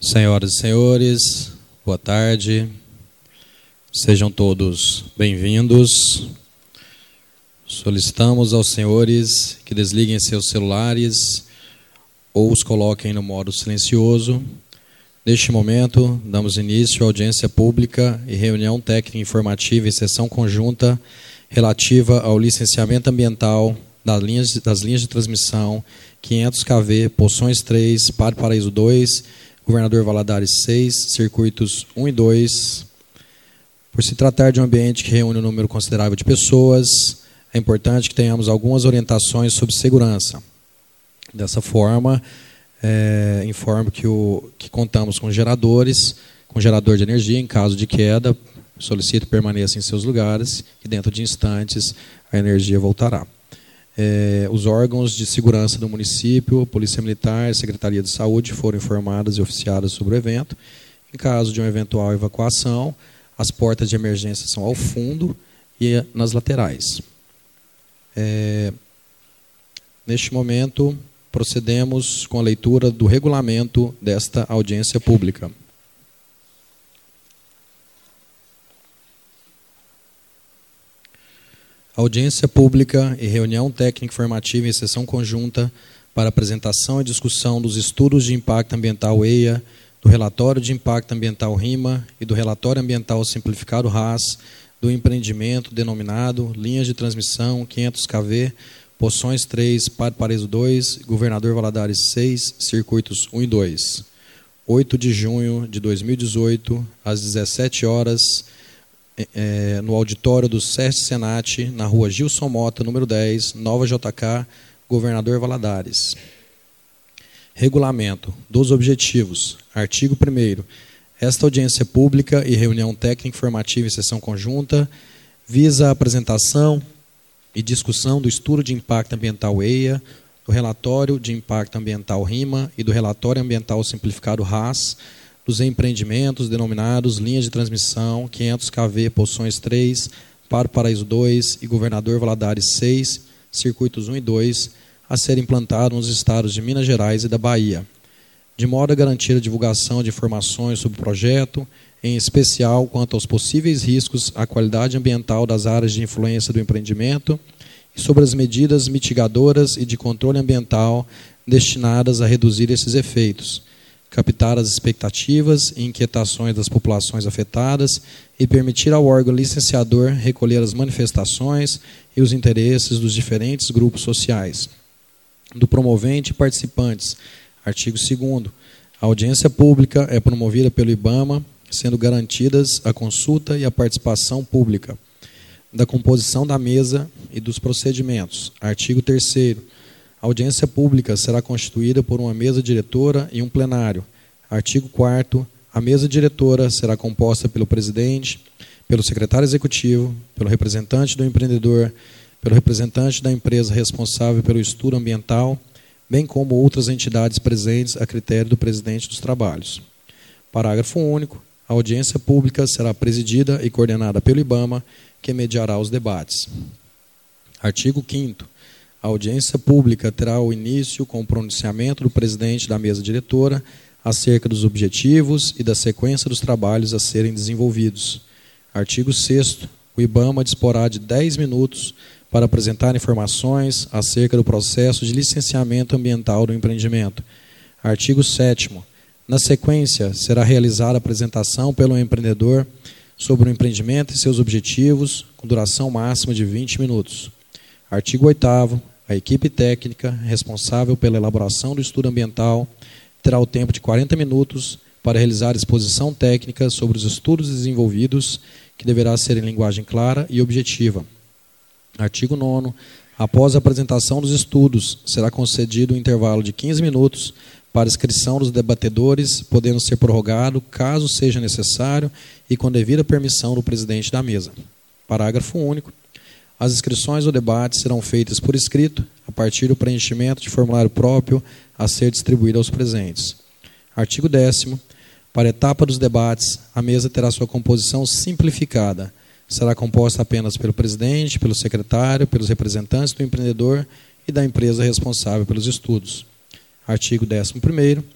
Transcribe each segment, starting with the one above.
Senhoras e senhores, boa tarde. Sejam todos bem-vindos. Solicitamos aos senhores que desliguem seus celulares ou os coloquem no modo silencioso. Neste momento, damos início à audiência pública e reunião técnica informativa em sessão conjunta relativa ao licenciamento ambiental das linhas de transmissão 500 kV, Poções 3, Padre Paraíso 2, Governador Valadares 6, circuitos 1 e 2. Por se tratar de um ambiente que reúne um número considerável de pessoas, é importante que tenhamos algumas orientações sobre segurança. Dessa forma, informo que contamos com geradores, com gerador de energia em caso de queda. Solicito que permaneça em seus lugares e dentro de instantes a energia voltará. Os órgãos de segurança do município, Polícia Militar, Secretaria de Saúde foram informadas e oficiadas sobre o evento. Em caso de uma eventual evacuação, as portas de emergência são ao fundo e nas laterais. Neste momento, procedemos com a leitura do regulamento desta audiência pública. Audiência pública e reunião técnica informativa em sessão conjunta para apresentação e discussão dos estudos de impacto ambiental EIA, do relatório de impacto ambiental RIMA e do relatório ambiental simplificado RAS, do empreendimento denominado Linhas de Transmissão 500 kV, Poções 3, Padre Paraíso 2, Governador Valadares 6, circuitos 1 e 2. 8 de junho de 2018, às 17 horas, no auditório do SESC Senat, na rua Gilson Mota, número 10, Nova JK, Governador Valadares. Regulamento dos objetivos. Artigo 1º. Esta audiência pública e reunião técnica informativa em sessão conjunta visa a apresentação e discussão do estudo de impacto ambiental EIA, do relatório de impacto ambiental RIMA e do relatório ambiental simplificado RAS, dos empreendimentos denominados Linhas de Transmissão 500 kV, Poções 3, Padre Paraíso 2 e Governador Valadares 6, circuitos 1 e 2, a ser implantado nos estados de Minas Gerais e da Bahia, de modo a garantir a divulgação de informações sobre o projeto, em especial quanto aos possíveis riscos à qualidade ambiental das áreas de influência do empreendimento e sobre as medidas mitigadoras e de controle ambiental destinadas a reduzir esses efeitos, captar as expectativas e inquietações das populações afetadas e permitir ao órgão licenciador recolher as manifestações e os interesses dos diferentes grupos sociais, do promovente e participantes. Artigo 2º. A audiência pública é promovida pelo IBAMA, sendo garantidas a consulta e a participação pública da composição da mesa e dos procedimentos. Artigo 3º. A audiência pública será constituída por uma mesa diretora e um plenário. Artigo 4º. A mesa diretora será composta pelo presidente, pelo secretário executivo, pelo representante do empreendedor, pelo representante da empresa responsável pelo estudo ambiental, bem como outras entidades presentes a critério do presidente dos trabalhos. Parágrafo único. A audiência pública será presidida e coordenada pelo IBAMA, que mediará os debates. Artigo 5º. A audiência pública terá o início com o pronunciamento do presidente da mesa diretora acerca dos objetivos e da sequência dos trabalhos a serem desenvolvidos. Artigo 6º. O IBAMA disporá de 10 minutos para apresentar informações acerca do processo de licenciamento ambiental do empreendimento. Artigo 7º. Na sequência, será realizada a apresentação pelo empreendedor sobre o empreendimento e seus objetivos, com duração máxima de 20 minutos. Artigo 8º. A equipe técnica responsável pela elaboração do estudo ambiental terá o tempo de 40 minutos para realizar exposição técnica sobre os estudos desenvolvidos, que deverá ser em linguagem clara e objetiva. Artigo 9º. Após a apresentação dos estudos, será concedido um intervalo de 15 minutos para inscrição dos debatedores, podendo ser prorrogado, caso seja necessário, e com devida permissão do presidente da mesa. Parágrafo único. As inscrições do debate serão feitas por escrito, a partir do preenchimento de formulário próprio a ser distribuído aos presentes. Artigo 10º. Para a etapa dos debates, a mesa terá sua composição simplificada. Será composta apenas pelo presidente, pelo secretário, pelos representantes do empreendedor e da empresa responsável pelos estudos. Artigo 11º.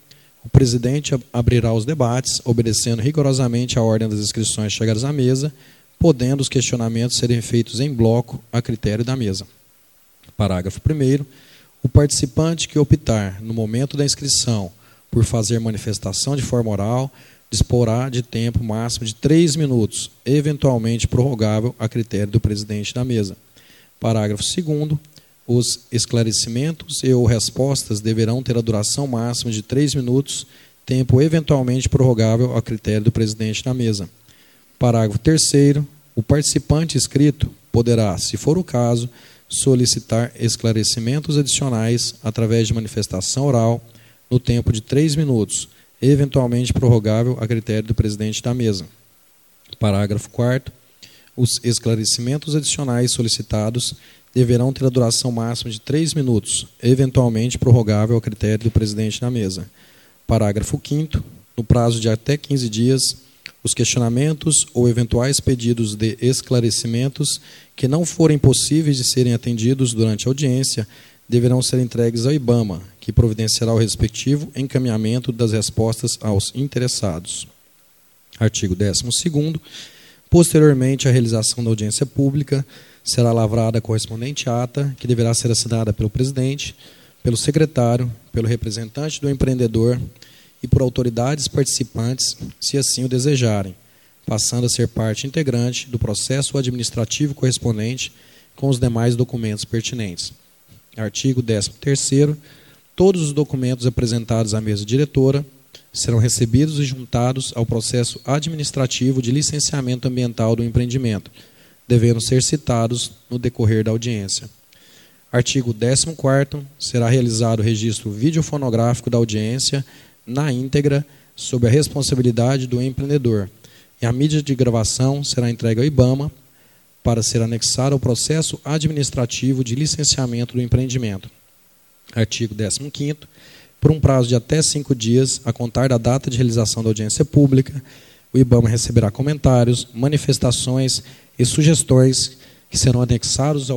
O presidente abrirá os debates, obedecendo rigorosamente a ordem das inscrições chegadas à mesa, podendo os questionamentos serem feitos em bloco a critério da mesa. Parágrafo 1º. O participante que optar, no momento da inscrição, por fazer manifestação de forma oral, disporá de tempo máximo de 3 minutos, eventualmente prorrogável a critério do presidente da mesa. Parágrafo 2º. Os esclarecimentos e ou respostas deverão ter a duração máxima de 3 minutos, tempo eventualmente prorrogável a critério do presidente da mesa. Parágrafo 3º. O participante inscrito poderá, se for o caso, solicitar esclarecimentos adicionais através de manifestação oral no tempo de 3 minutos, eventualmente prorrogável a critério do presidente da mesa. Parágrafo 4º. Os esclarecimentos adicionais solicitados deverão ter a duração máxima de 3 minutos, eventualmente prorrogável a critério do presidente da mesa. Parágrafo 5º. No prazo de até 15 dias, os questionamentos ou eventuais pedidos de esclarecimentos que não forem possíveis de serem atendidos durante a audiência deverão ser entregues ao IBAMA, que providenciará o respectivo encaminhamento das respostas aos interessados. Artigo 12º. Posteriormente à realização da audiência pública, será lavrada a correspondente ata, que deverá ser assinada pelo presidente, pelo secretário, pelo representante do empreendedor e por autoridades participantes, se assim o desejarem, passando a ser parte integrante do processo administrativo correspondente com os demais documentos pertinentes. Artigo 13º. Todos os documentos apresentados à mesa diretora serão recebidos e juntados ao processo administrativo de licenciamento ambiental do empreendimento, devendo ser citados no decorrer da audiência. Artigo 14º. Será realizado o registro videofonográfico da audiência na íntegra, sob a responsabilidade do empreendedor, e a mídia de gravação será entregue ao IBAMA para ser anexada ao processo administrativo de licenciamento do empreendimento. Artigo 15º. Por um prazo de até 5 dias, a contar da data de realização da audiência pública, o IBAMA receberá comentários, manifestações e sugestões que serão anexados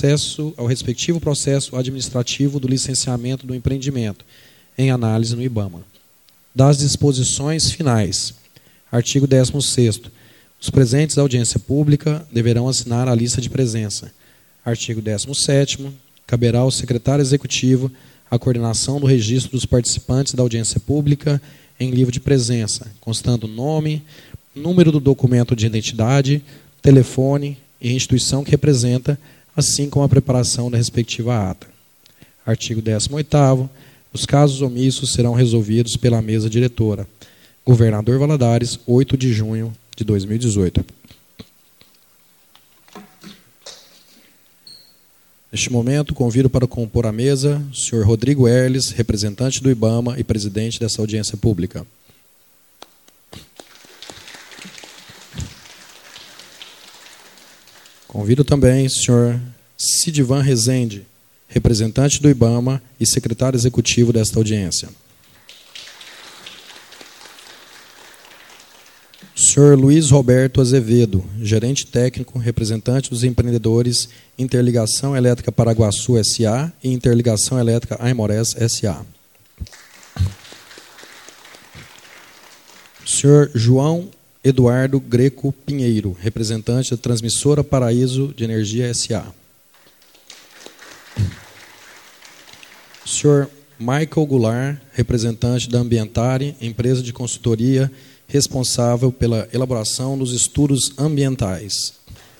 ao respectivo processo administrativo do licenciamento do empreendimento, em análise no IBAMA. Das disposições finais. Artigo 16º. Os presentes à audiência pública deverão assinar a lista de presença. Artigo 17º. Caberá ao secretário executivo a coordenação do registro dos participantes da audiência pública em livro de presença, constando nome, número do documento de identidade, telefone e instituição que representa, assim como a preparação da respectiva ata. Artigo 18º. Os casos omissos serão resolvidos pela mesa diretora. Governador Valadares, 8 de junho de 2018. Neste momento, convido para compor a mesa o senhor Rodrigo Herles, representante do IBAMA e presidente dessa audiência pública. Convido também o senhor Sidivan Rezende, representante do IBAMA e secretário executivo desta audiência. O senhor Luiz Roberto Azevedo, gerente técnico, representante dos empreendedores Interligação Elétrica Paraguaçu S.A. e Interligação Elétrica Aimorés S.A. O senhor João Eduardo Greco Pinheiro, representante da Transmissora Paraíso de Energia S.A. O senhor Michael Goulart, representante da Ambientare, empresa de consultoria responsável pela elaboração dos estudos ambientais.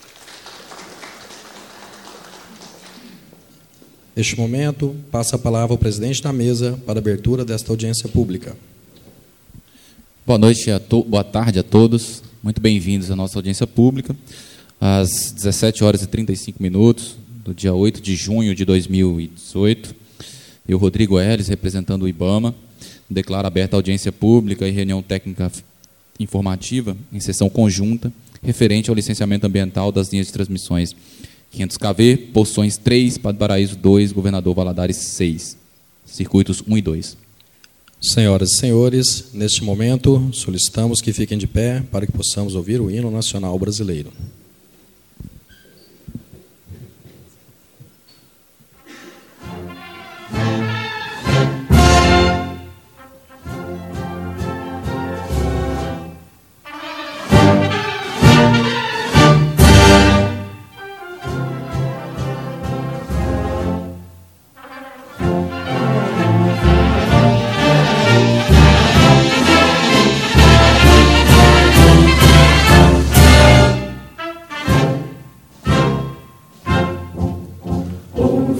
Neste momento, passa a palavra ao presidente da mesa para a abertura desta audiência pública. Boa noite, boa tarde a todos. Muito bem-vindos à nossa audiência pública. Às 17h35, do dia 8 de junho de 2018, eu, Rodrigo Herles, representando o IBAMA, declaro aberta a audiência pública e reunião técnica informativa em sessão conjunta referente ao licenciamento ambiental das linhas de transmissões 500 kV, Poções 3, Paraíso 2, Governador Valadares 6, circuitos 1 e 2. Senhoras e senhores, neste momento solicitamos que fiquem de pé para que possamos ouvir o hino nacional brasileiro.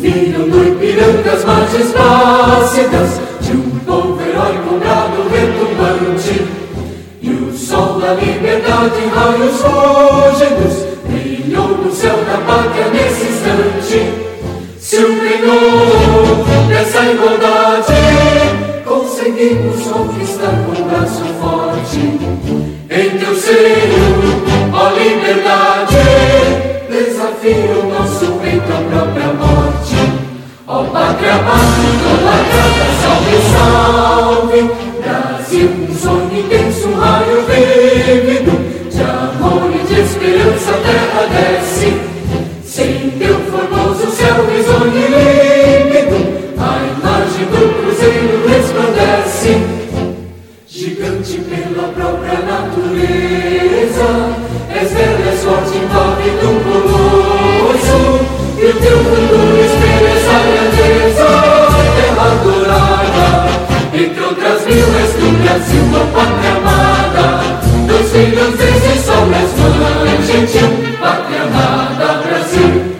Viram no Ipiranga as margens plácidas de um povo heróico, brado, retumbante. E o sol da liberdade em raios fúlgidos brilhou no céu da pátria nesse instante. Se o penhor dessa igualdade conseguimos conquistar com o braço forte, em teu seio, ó liberdade, desafia o nosso peito à própria morte. Ó pátria amada, idolatrada, salve, salve, Brasil, um sonho intenso, um raio vívido de amor e de esperança, a terra desce. Sem teu formoso céu risonho e límpido, a imagem do cruzeiro resplandece. Gigante pela própria natureza, és bela, és forte, impávido, colosso, e o teu futuro espelha essa grandeza. Terra dourada, entre outras mil, és do Brasil, a pátria amada, dos filhos desse sol, és mãe gentil, pátria amada, Brasil.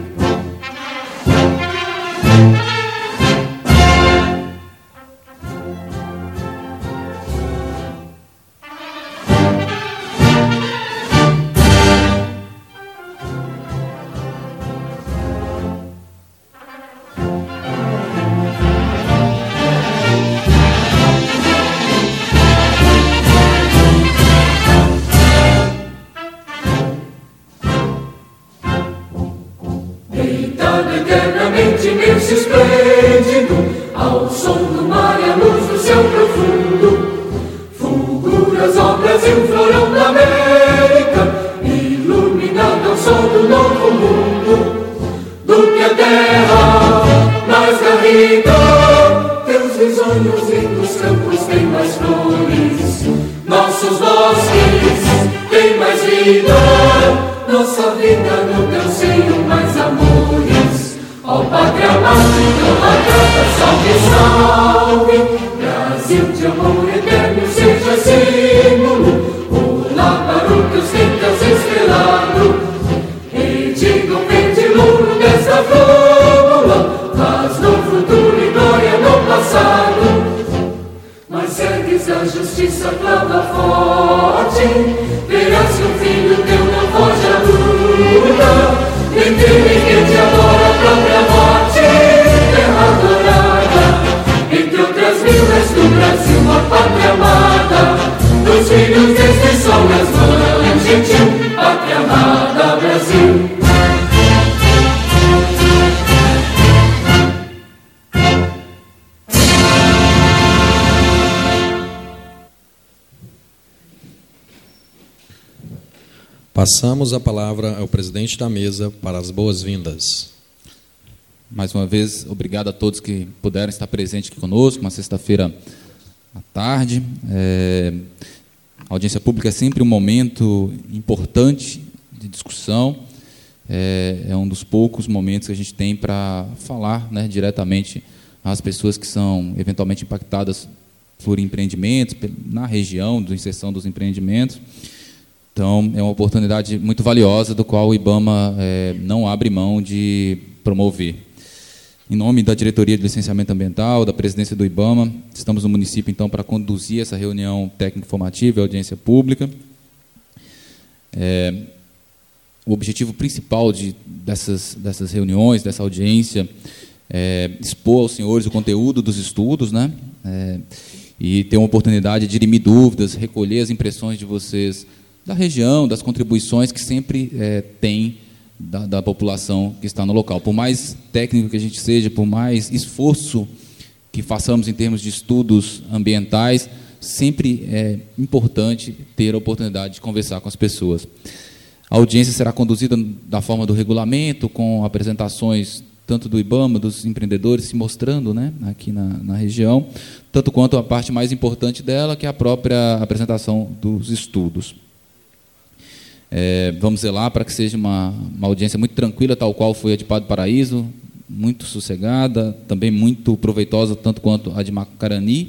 Eternamente imenso e esplêndido, ao som do mar e à luz do céu profundo, fulguras, ó Brasil, florão da América, iluminado ao sol do novo mundo. Do que a terra mais garrida, teus risonhos lindos campos têm mais flores, nossos bosques têm mais vida, nossa vida no teu seio mais amores. Ó pátria amada, idolatrada, salve, salve, Brasil de amor eterno seja símbolo, olá para o teus tentas estrelado, e digam verde louro desta fórmula, faz no futuro e glória no passado. Mas ergues a justiça, clama forte, verás que o filho teu não foge à luta, nem teme que te adora a própria morte. Terra dourada, entre outras mil, és do Brasil, a pátria amada, dos filhos deste sol, és mãe gentil, pátria amada, Brasil. Passamos a palavra ao presidente da mesa para as boas-vindas. Mais uma vez, obrigado a todos que puderam estar presentes aqui conosco, uma sexta-feira à tarde. A audiência pública é sempre um momento importante de discussão, é um dos poucos momentos que a gente tem para falar, né, diretamente às pessoas que são eventualmente impactadas por empreendimentos, na região, da inserção dos empreendimentos. Então, é uma oportunidade muito valiosa, do qual o IBAMA não abre mão de promover. Em nome da Diretoria de Licenciamento Ambiental, da presidência do IBAMA, estamos no município, então, para conduzir essa reunião técnico-formativa e audiência pública. O objetivo principal dessas reuniões, dessa audiência, é expor aos senhores o conteúdo dos estudos, né? E ter uma oportunidade de dirimir dúvidas, recolher as impressões de vocês da região, das contribuições que sempre tem da população que está no local. Por mais técnico que a gente seja, por mais esforço que façamos em termos de estudos ambientais, sempre é importante ter a oportunidade de conversar com as pessoas. A audiência será conduzida da forma do regulamento, com apresentações tanto do IBAMA, dos empreendedores se mostrando, né, aqui na região, tanto quanto a parte mais importante dela, que é a própria apresentação dos estudos. Vamos zelar para que seja uma audiência muito tranquila, tal qual foi a de Padre Paraíso, muito sossegada, também muito proveitosa, tanto quanto a de Macarani.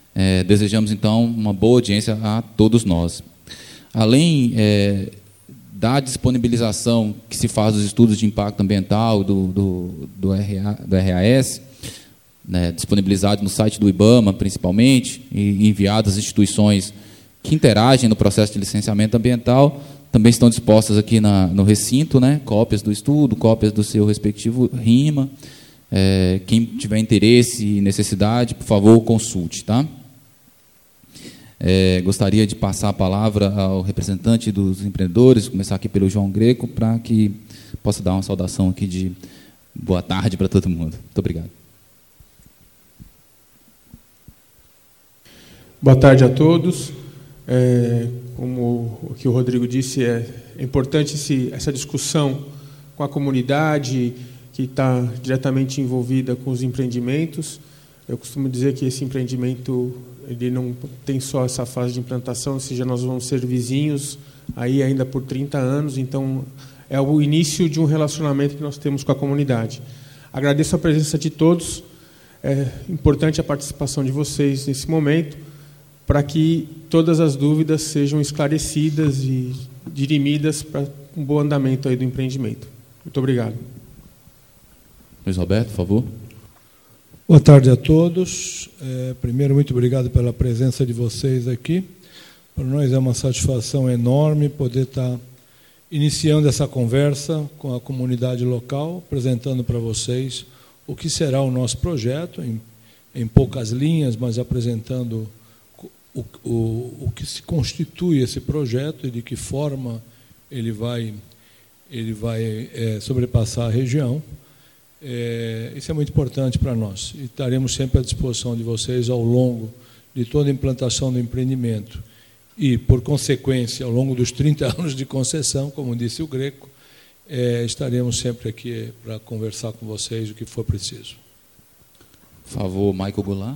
Desejamos, então, uma boa audiência a todos nós. Além da disponibilização que se faz dos estudos de impacto ambiental do RAS, né, disponibilizado no site do IBAMA, principalmente, e enviado às instituições que interagem no processo de licenciamento ambiental, também estão dispostas aqui no recinto, né, cópias do estudo, cópias do seu respectivo RIMA. Quem tiver interesse e necessidade, por favor, consulte. Tá? Gostaria de passar a palavra ao representante dos empreendedores, começar aqui pelo João Greco, para que possa dar uma saudação aqui de boa tarde para todo mundo. Muito obrigado. Boa tarde a todos. Como o que o Rodrigo disse, é importante essa discussão com a comunidade que está diretamente envolvida com os empreendimentos. Eu costumo dizer que esse empreendimento ele não tem só essa fase de implantação, ou seja, nós vamos ser vizinhos aí ainda por 30 anos, então é o início de um relacionamento que nós temos com a comunidade. Agradeço a presença de todos, é importante a participação de vocês nesse momento, para que todas as dúvidas sejam esclarecidas e dirimidas para um bom andamento aí do empreendimento. Muito obrigado. Luiz Roberto, por favor. Boa tarde a todos. Primeiro, muito obrigado pela presença de vocês aqui. Para nós é uma satisfação enorme poder estar iniciando essa conversa com a comunidade local, apresentando para vocês o que será o nosso projeto, em poucas linhas, mas apresentando o que se constitui esse projeto e de que forma ele vai sobrepassar a região. Isso é muito importante para nós e estaremos sempre à disposição de vocês ao longo de toda a implantação do empreendimento e, por consequência, ao longo dos 30 anos de concessão, como disse o Greco, estaremos sempre aqui para conversar com vocês o que for preciso. Por favor, Michael Goulart.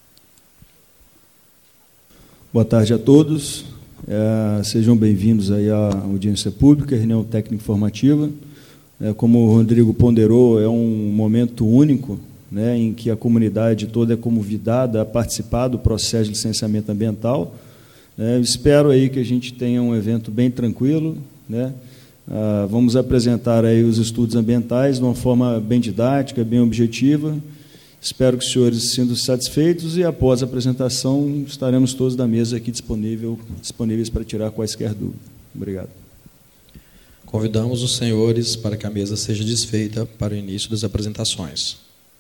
Boa tarde a todos. Sejam bem-vindos aí à audiência pública, reunião técnica informativa. Como o Rodrigo ponderou, é um momento único, né, em que a comunidade toda é convidada a participar do processo de licenciamento ambiental. Espero aí que a gente tenha um evento bem tranquilo, né? Vamos apresentar aí os estudos ambientais de uma forma bem didática, bem objetiva. Espero que os senhores se sintam satisfeitos e, após a apresentação, estaremos todos da mesa aqui disponíveis para tirar quaisquer dúvidas. Obrigado. Convidamos os senhores para que a mesa seja desfeita para o início das apresentações.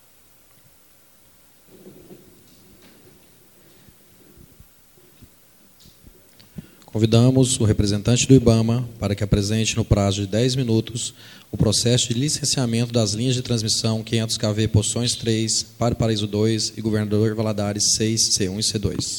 Convidamos o representante do IBAMA para que apresente no prazo de 10 minutos o processo de licenciamento das linhas de transmissão 500 kV Poções 3, Paraíso 2 e Governador Valadares 6, C1 e C2.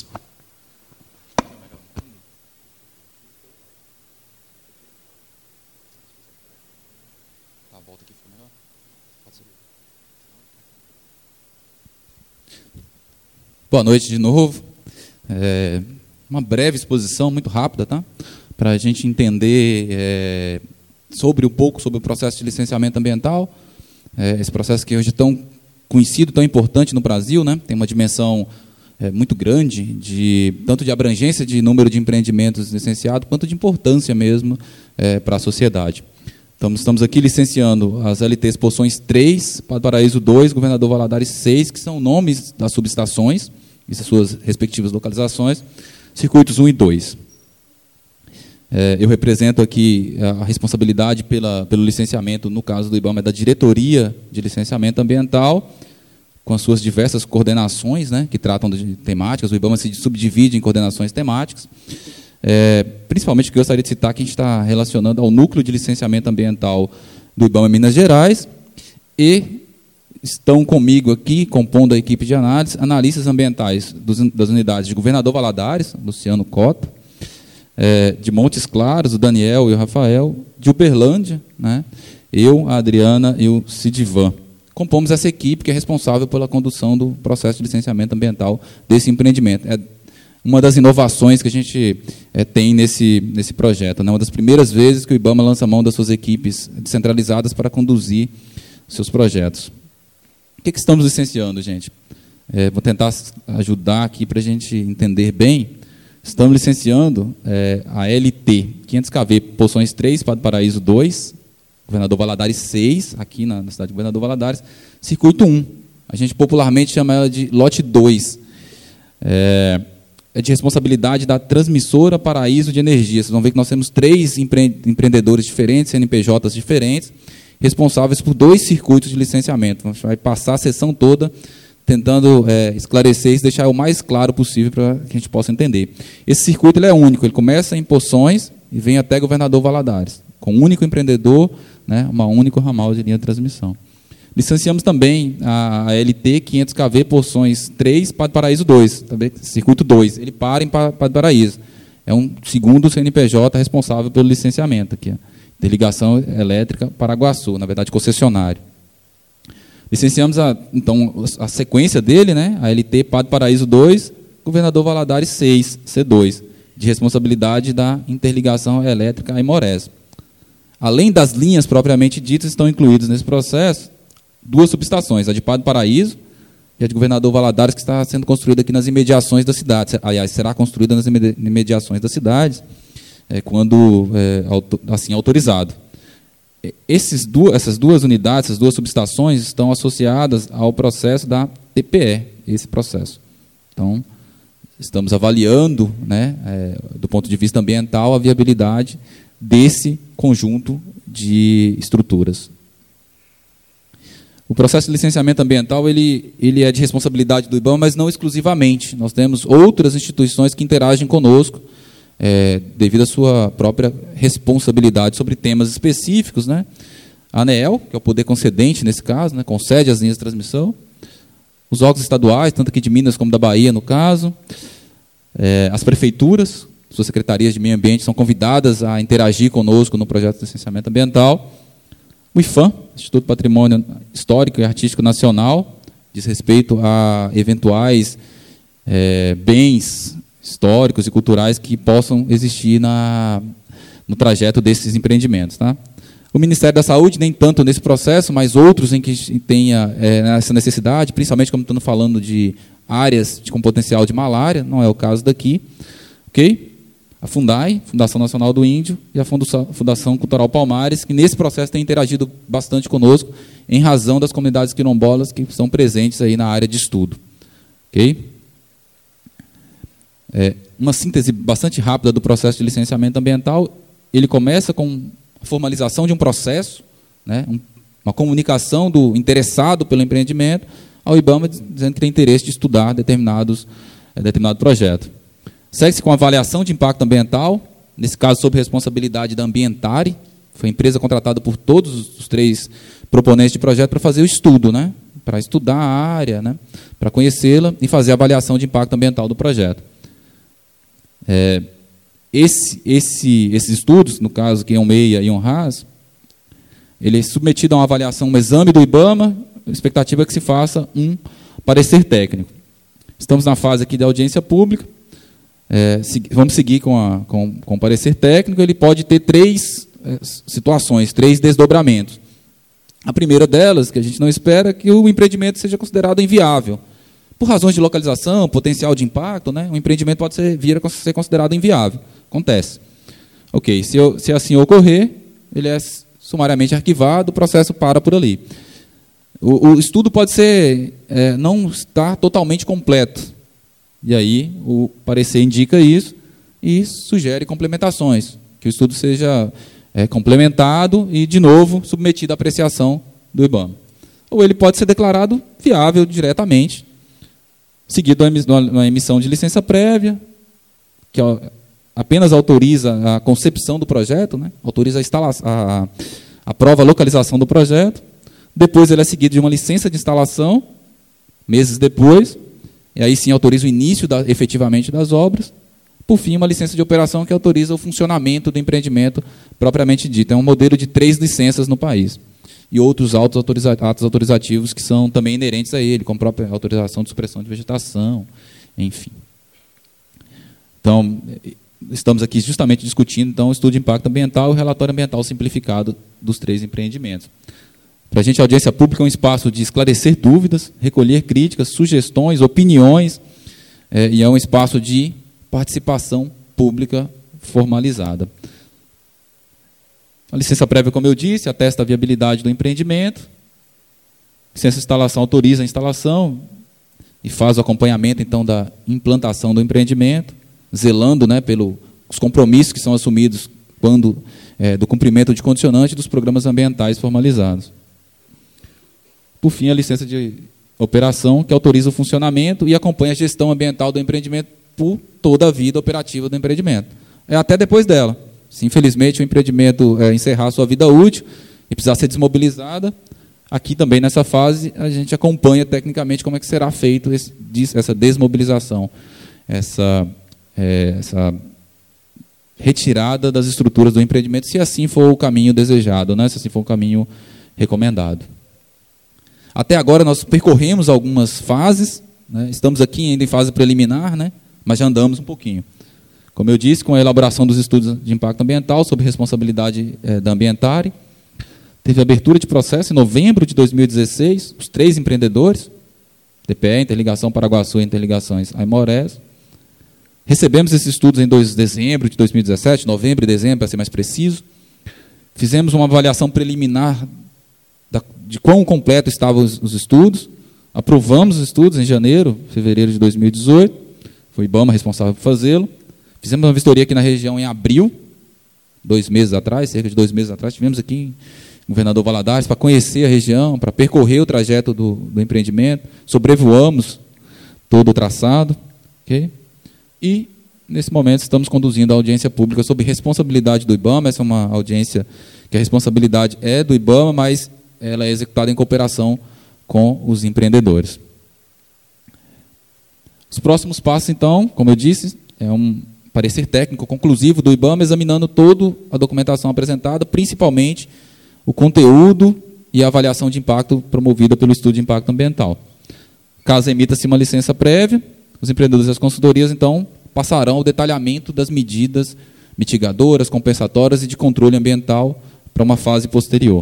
Boa noite de novo. Uma breve exposição, muito rápida, tá? Para a gente entender um pouco sobre o processo de licenciamento ambiental. Esse processo que hoje é tão conhecido, tão importante no Brasil, né? Tem uma dimensão muito grande, tanto de abrangência de número de empreendimentos licenciados, quanto de importância mesmo para a sociedade. Então, estamos aqui licenciando as LTs Poções 3, Paraíso 2, Governador Valadares 6, que são nomes das subestações e suas respectivas localizações, circuitos 1 e 2. Eu represento aqui a responsabilidade pelo licenciamento, no caso do IBAMA, da Diretoria de Licenciamento Ambiental, com as suas diversas coordenações, né, que tratam de temáticas. O IBAMA se subdivide em coordenações temáticas. Principalmente, que eu gostaria de citar, que a gente está relacionando ao Núcleo de Licenciamento Ambiental do IBAMA Minas Gerais, e estão comigo aqui, compondo a equipe de análise, analistas ambientais das unidades de Governador Valadares, Luciano Cota, de Montes Claros, o Daniel e o Rafael, de Uberlândia, né, eu, a Adriana e o Sidivan. Compomos essa equipe que é responsável pela condução do processo de licenciamento ambiental desse empreendimento. É uma das inovações que a gente tem nesse projeto, né? Uma das primeiras vezes que o IBAMA lança a mão das suas equipes descentralizadas para conduzir seus projetos. O que estamos licenciando, gente? Vou tentar ajudar aqui para a gente entender bem. Estamos licenciando a LT 500 kV, Poções 3, Padre Paraíso 2, Governador Valadares 6, aqui na cidade de Governador Valadares, circuito 1. A gente popularmente chama ela de lote 2. É de responsabilidade da transmissora Paraíso de Energia. Vocês vão ver que nós temos 3 empreendedores diferentes, CNPJs diferentes, responsáveis por 2 circuitos de licenciamento. A gente vai passar a sessão toda tentando esclarecer isso, deixar o mais claro possível para que a gente possa entender. Esse circuito ele é único, ele começa em Poções e vem até Governador Valadares, com um único empreendedor, né, uma única ramal de linha de transmissão. Licenciamos também a LT 500 kV, Poções 3, Padre Paraíso 2, também, circuito 2. Ele para em Padre Paraíso. É um segundo CNPJ responsável pelo licenciamento, aqui, de ligação elétrica Paraguaçu, na verdade, concessionário. Licenciamos, então, a sequência dele, né, a LT Padre Paraíso 2, Governador Valadares 6, C2, de responsabilidade da interligação elétrica Aimorés. Além das linhas propriamente ditas, estão incluídos nesse processo 2 subestações, a de Padre Paraíso e a de Governador Valadares, que está sendo construída aqui nas imediações da cidade. Aliás, será construída nas imediações da cidade, quando assim autorizado. Essas 2 unidades, essas 2 subestações, estão associadas ao processo da TPE, esse processo. Então, estamos avaliando, né, do ponto de vista ambiental, a viabilidade desse conjunto de estruturas. O processo de licenciamento ambiental ele é de responsabilidade do IBAMA, mas não exclusivamente. Nós temos outras instituições que interagem conosco, devido à sua própria responsabilidade sobre temas específicos, né? A ANEEL, que é o poder concedente nesse caso, né, concede as linhas de transmissão, os órgãos estaduais, tanto aqui de Minas como da Bahia, no caso, as prefeituras, suas secretarias de meio ambiente são convidadas a interagir conosco no projeto de licenciamento ambiental. O IFAM, Instituto Patrimônio Histórico e Artístico Nacional, diz respeito a eventuais bens históricos e culturais que possam existir no trajeto desses empreendimentos. Tá? O Ministério da Saúde, nem tanto nesse processo, mas outros em que tenha essa necessidade, principalmente como estamos falando de áreas com potencial de malária, não é o caso daqui. Ok? A FUNDAI, Fundação Nacional do Índio, e a Fundação Cultural Palmares, que nesse processo tem interagido bastante conosco, em razão das comunidades quilombolas que estão presentes aí na área de estudo. Ok? Uma síntese bastante rápida do processo de licenciamento ambiental. Ele começa com a formalização de um processo, né, uma comunicação do interessado pelo empreendimento ao IBAMA, dizendo que tem interesse de estudar determinado projeto. Segue-se com a avaliação de impacto ambiental, nesse caso sob responsabilidade da Ambientare, foi a empresa contratada por todos os 3 proponentes de projeto para fazer o estudo, né, para estudar a área, né, para conhecê-la e fazer a avaliação de impacto ambiental do projeto. Esses estudos, no caso que é um MEIA e um RAS, ele é submetido a uma avaliação, um exame do IBAMA, a expectativa é que se faça um parecer técnico. Estamos na fase aqui da audiência pública. Vamos seguir com o parecer técnico. Ele pode ter 3 situações, 3 desdobramentos. A primeira delas, que a gente não espera, é que o empreendimento seja considerado inviável. Por razões de localização, potencial de impacto, né, o empreendimento pode vir a ser considerado inviável. Acontece. Ok, se assim ocorrer, ele é sumariamente arquivado, o processo para por ali. O estudo pode ser, não estar totalmente completo. E aí o parecer indica isso e sugere complementações, que o estudo seja complementado e, de novo, submetido à apreciação do IBAMA. Ou ele pode ser declarado viável diretamente, seguido a emissão de licença prévia, que apenas autoriza a concepção do projeto, né? Autoriza aprova a localização do projeto. Depois ele é seguido de uma licença de instalação, meses depois, e aí sim autoriza o início efetivamente das obras. Por fim, uma licença de operação que autoriza o funcionamento do empreendimento propriamente dito. É um modelo de 3 licenças no país. E outros atos autorizativos que são também inerentes a ele, como a própria autorização de supressão de vegetação, enfim. Então, estamos aqui justamente discutindo então, o estudo de impacto ambiental e o relatório ambiental simplificado dos 3 empreendimentos. Para a gente, a audiência pública é um espaço de esclarecer dúvidas, recolher críticas, sugestões, opiniões, e é um espaço de participação pública formalizada. A licença prévia, como eu disse, atesta a viabilidade do empreendimento. A licença de instalação autoriza a instalação e faz o acompanhamento, então, da implantação do empreendimento, zelando, né, pelos compromissos que são assumidos quando do cumprimento de condicionante dos programas ambientais formalizados. Por fim, a licença de operação, que autoriza o funcionamento e acompanha a gestão ambiental do empreendimento por toda a vida operativa do empreendimento. Até depois dela. Se, infelizmente, o empreendimento encerrar sua vida útil e precisar ser desmobilizada, aqui também, nessa fase, a gente acompanha tecnicamente como é que será feito essa desmobilização, essa retirada das estruturas do empreendimento, se assim for o caminho desejado, né? Se assim for o caminho recomendado. Até agora, nós percorremos algumas fases, né? Estamos aqui ainda em fase preliminar, né? Mas já andamos um pouquinho. Como eu disse, com a elaboração dos estudos de impacto ambiental sob responsabilidade da Ambientare, teve abertura de processo em novembro de 2016, os 3 empreendedores, TPE, Interligação Paraguaçu e Interligações Aimorés. Recebemos esses estudos em dezembro de 2017, novembro e dezembro, para ser mais preciso. Fizemos uma avaliação preliminar de quão completo estavam os estudos, aprovamos os estudos em janeiro, fevereiro de 2018, foi o IBAMA responsável por fazê-lo. Fizemos uma vistoria aqui na região em abril, 2 meses atrás, cerca de 2 meses atrás, estivemos aqui em Governador Valadares para conhecer a região, para percorrer o trajeto do empreendimento, sobrevoamos todo o traçado, okay? E, nesse momento, estamos conduzindo a audiência pública sob responsabilidade do IBAMA. Essa é uma audiência que a responsabilidade é do IBAMA, mas ela é executada em cooperação com os empreendedores. Os próximos passos, então, como eu disse, é um parecer técnico conclusivo do IBAMA, examinando toda a documentação apresentada, principalmente o conteúdo e a avaliação de impacto promovida pelo estudo de impacto ambiental. Caso emita-se uma licença prévia, os empreendedores e as consultorias, então, passarão ao detalhamento das medidas mitigadoras, compensatórias e de controle ambiental para uma fase posterior.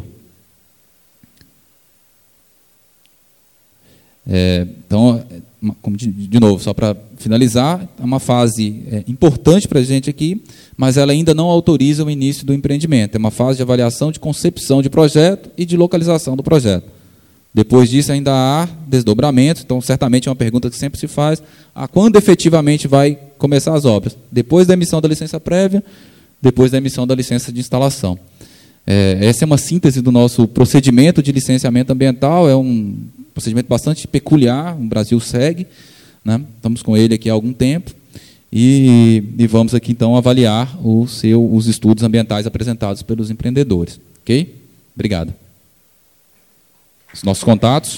Então, de novo, só para finalizar, é uma fase importante para a gente aqui, mas ela ainda não autoriza o início do empreendimento. É uma fase de avaliação de concepção de projeto e de localização do projeto. Depois disso, ainda há desdobramento, então, certamente é uma pergunta que sempre se faz, quando efetivamente vai começar as obras? Depois da emissão da licença prévia, depois da emissão da licença de instalação. Essa é uma síntese do nosso procedimento de licenciamento ambiental, é um procedimento bastante peculiar, o Brasil segue, né? Estamos com ele aqui há algum tempo, e vamos aqui, então, avaliar os estudos ambientais apresentados pelos empreendedores. Ok? Obrigado. Os nossos contatos.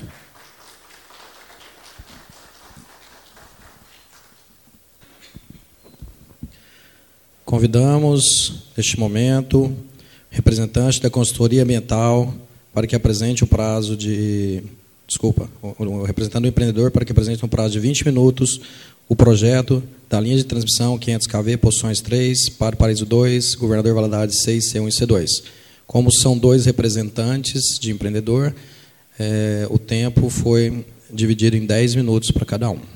Convidamos, neste momento, representante da consultoria ambiental para que apresente o prazo de... o representante do empreendedor para que apresente no prazo de 20 minutos o projeto da linha de transmissão 500 kV, Poções 3, para o Paraíso 2, Governador Valadares 6, C1 e C2. Como são 2 representantes de empreendedor, o tempo foi dividido em 10 minutos para cada um.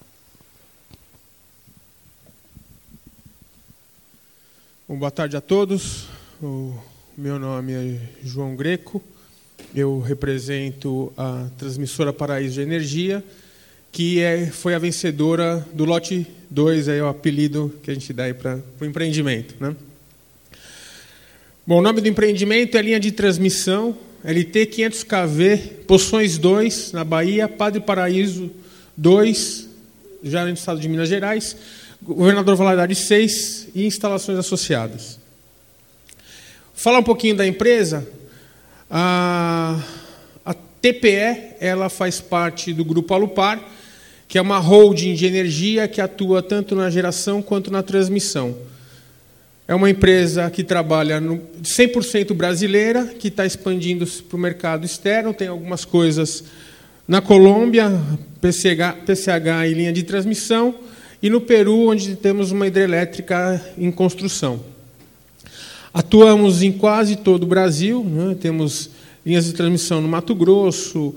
Bom, boa tarde a todos. O meu nome é João Greco. Eu represento a transmissora Paraíso de Energia, que foi a vencedora do lote 2, é o apelido que a gente dá para o empreendimento, né? Bom, o nome do empreendimento é linha de transmissão LT 500 kV, Poções 2, na Bahia, Padre Paraíso 2, já no estado de Minas Gerais, Governador Valadares 6 e instalações associadas. Falar um pouquinho da empresa. A TPE, ela faz parte do Grupo Alupar, que é uma holding de energia que atua tanto na geração quanto na transmissão. É uma empresa que trabalha 100% brasileira, que está expandindo-se para o mercado externo, tem algumas coisas na Colômbia, PCH e linha de transmissão, e no Peru, onde temos uma hidrelétrica em construção. Atuamos em quase todo o Brasil, né? Temos linhas de transmissão no Mato Grosso,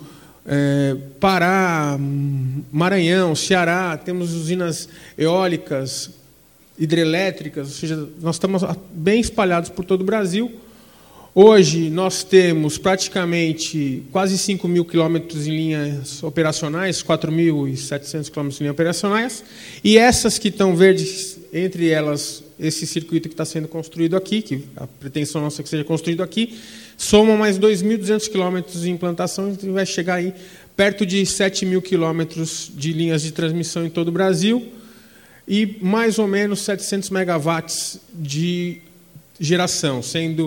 Pará, Maranhão, Ceará, temos usinas eólicas, hidrelétricas, ou seja, nós estamos bem espalhados por todo o Brasil. Hoje nós temos praticamente quase 5.000 quilômetros em linhas operacionais, 4.700 quilômetros em linhas operacionais, e essas que estão verdes, entre elas esse circuito que está sendo construído aqui, que a pretensão nossa é que seja construído aqui, somam mais 2.200 quilômetros de implantação, e vai chegar aí perto de 7.000 quilômetros de linhas de transmissão em todo o Brasil, e mais ou menos 700 megawatts de geração, sendo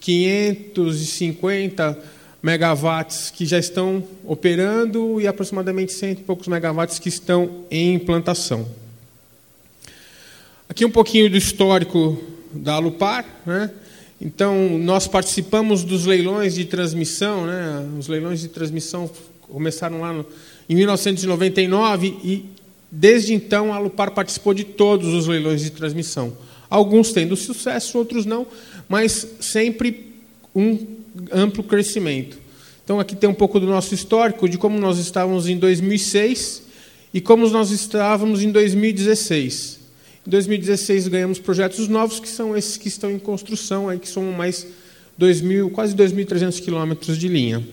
550 megawatts que já estão operando e aproximadamente 100 e poucos megawatts que estão em implantação. Aqui um pouquinho do histórico da Alupar, né? Então, nós participamos dos leilões de transmissão, né? Os leilões de transmissão começaram lá em 1999 e, desde então, a Alupar participou de todos os leilões de transmissão. Alguns tendo sucesso, outros não, mas sempre um amplo crescimento. Então, aqui tem um pouco do nosso histórico, de como nós estávamos em 2006 e como nós estávamos em 2016. Em 2016, ganhamos projetos novos, que são esses que estão em construção, aí, que são mais quase 2.300 quilômetros de linha.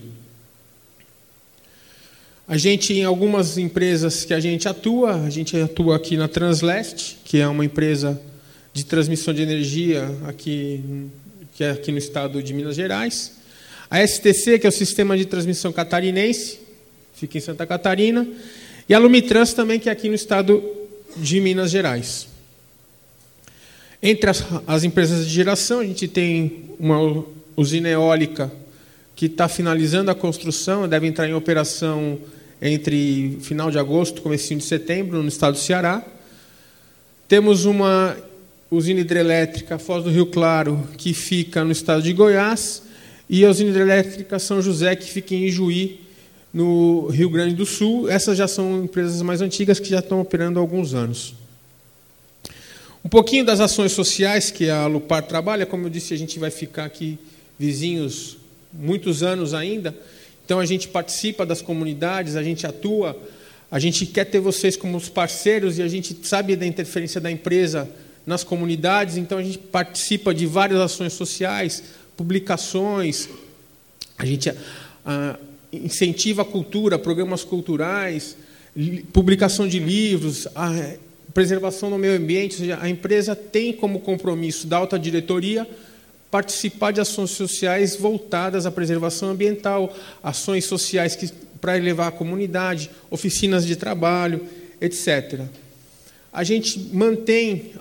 A gente, em algumas empresas que a gente atua aqui na Transleste, que é uma empresa de transmissão de energia que é aqui no estado de Minas Gerais. A STC, que é o Sistema de Transmissão Catarinense, fica em Santa Catarina. E a Lumitrans também, que é aqui no estado de Minas Gerais. Entre as empresas de geração, a gente tem uma usina eólica que está finalizando a construção, deve entrar em operação entre final de agosto e comecinho de setembro, no estado do Ceará. Temos uma usina hidrelétrica Foz do Rio Claro, que fica no estado de Goiás, e a usina hidrelétrica São José, que fica em Ijuí, no Rio Grande do Sul. Essas já são empresas mais antigas que já estão operando há alguns anos. Um pouquinho das ações sociais que a Alupar trabalha, como eu disse, a gente vai ficar aqui vizinhos muitos anos ainda, então a gente participa das comunidades, a gente atua, a gente quer ter vocês como os parceiros e a gente sabe da interferência da empresa nas comunidades, então a gente participa de várias ações sociais, publicações, a gente incentiva a cultura, programas culturais, publicação de livros, preservação do meio ambiente, ou seja, a empresa tem como compromisso da alta diretoria participar de ações sociais voltadas à preservação ambiental, ações sociais para elevar a comunidade, oficinas de trabalho, etc. A gente mantém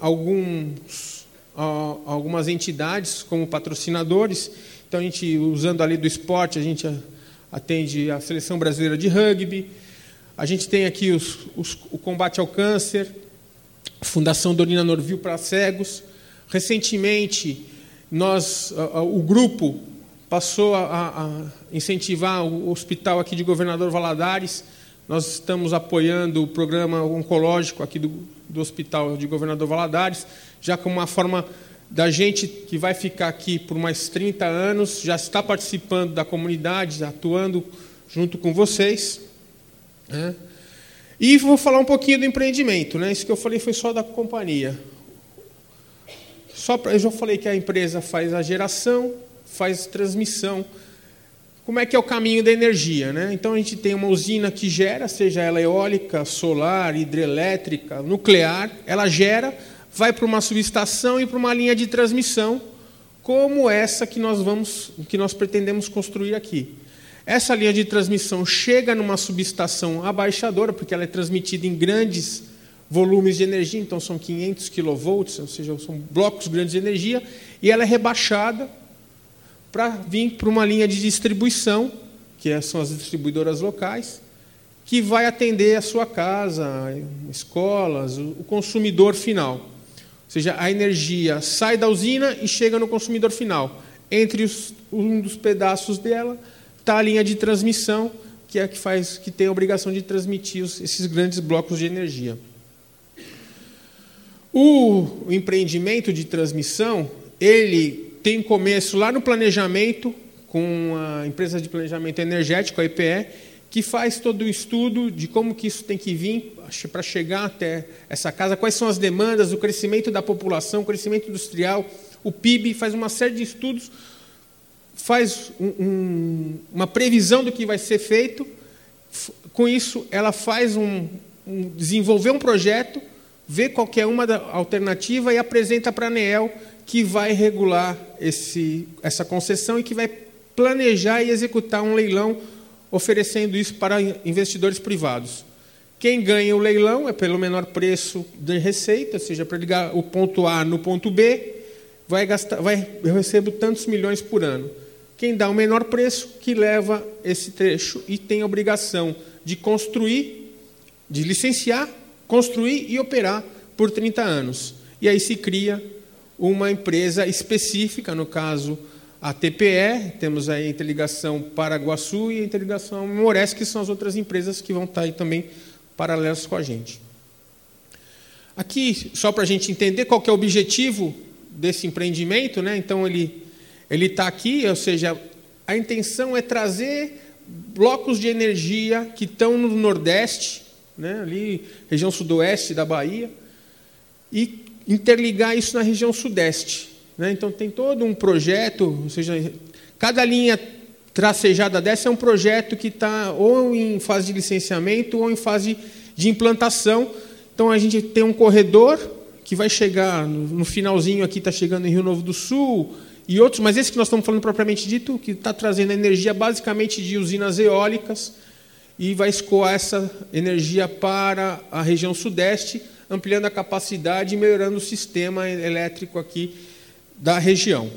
algumas entidades como patrocinadores, então a gente, usando a lei do esporte, a gente atende a Seleção Brasileira de Rugby, a gente tem aqui o combate ao câncer, a Fundação Dorina Norville para cegos. Recentemente, o grupo passou a incentivar o hospital aqui de Governador Valadares. Nós estamos apoiando o programa oncológico aqui do Hospital de Governador Valadares, já como uma forma da gente que vai ficar aqui por mais 30 anos, já está participando da comunidade, atuando junto com vocês, né? E vou falar um pouquinho do empreendimento, né? Isso que eu falei foi só da companhia. Eu já falei que a empresa faz a geração, faz transmissão. Como é que é o caminho da energia, né? Então a gente tem uma usina que gera, seja ela eólica, solar, hidrelétrica, nuclear, ela gera, vai para uma subestação e para uma linha de transmissão, como essa que nós pretendemos construir aqui. Essa linha de transmissão chega numa subestação abaixadora, porque ela é transmitida em grandes volumes de energia, então são 500 kV, ou seja, são blocos grandes de energia, e ela é rebaixada para vir para uma linha de distribuição, que são as distribuidoras locais, que vai atender a sua casa, escolas, o consumidor final. Ou seja, a energia sai da usina e chega no consumidor final. Entre um dos pedaços dela está a linha de transmissão, que é que tem a obrigação de transmitir esses grandes blocos de energia. O empreendimento de transmissão, ele tem começo lá no planejamento, com a empresa de planejamento energético, a EPE, que faz todo o estudo de como que isso tem que vir para chegar até essa casa, quais são as demandas, o crescimento da população, o crescimento industrial, o PIB, faz uma série de estudos, faz uma previsão do que vai ser feito. Com isso, ela faz desenvolver um projeto, vê qual que é uma alternativa e apresenta para a ANEEL, que vai regular essa concessão e que vai planejar e executar um leilão, oferecendo isso para investidores privados. Quem ganha o leilão é pelo menor preço de receita, ou seja, para ligar o ponto A no ponto B, eu recebo tantos milhões por ano. Quem dá o menor preço, que leva esse trecho e tem a obrigação de construir, de licenciar, construir e operar por 30 anos. E aí se cria uma empresa específica, no caso a TPE, temos aí a Interligação Paraguaçu e a Interligação Memores, que são as outras empresas que vão estar aí também paralelas com a gente. Aqui, só para a gente entender qual que é o objetivo desse empreendimento, né? Então, ele está aqui, ou seja, a intenção é trazer blocos de energia que estão no Nordeste, né? Ali, região sudoeste da Bahia, e interligar isso na região Sudeste. Né? Então, tem todo um projeto, ou seja, cada linha tracejada dessa é um projeto que está ou em fase de licenciamento ou em fase de implantação. Então, a gente tem um corredor que vai chegar, no finalzinho aqui está chegando em Rio Novo do Sul, e outros, mas esse que nós estamos falando propriamente dito, que está trazendo energia basicamente de usinas eólicas, e vai escoar essa energia para a região Sudeste, ampliando a capacidade e melhorando o sistema elétrico aqui da região.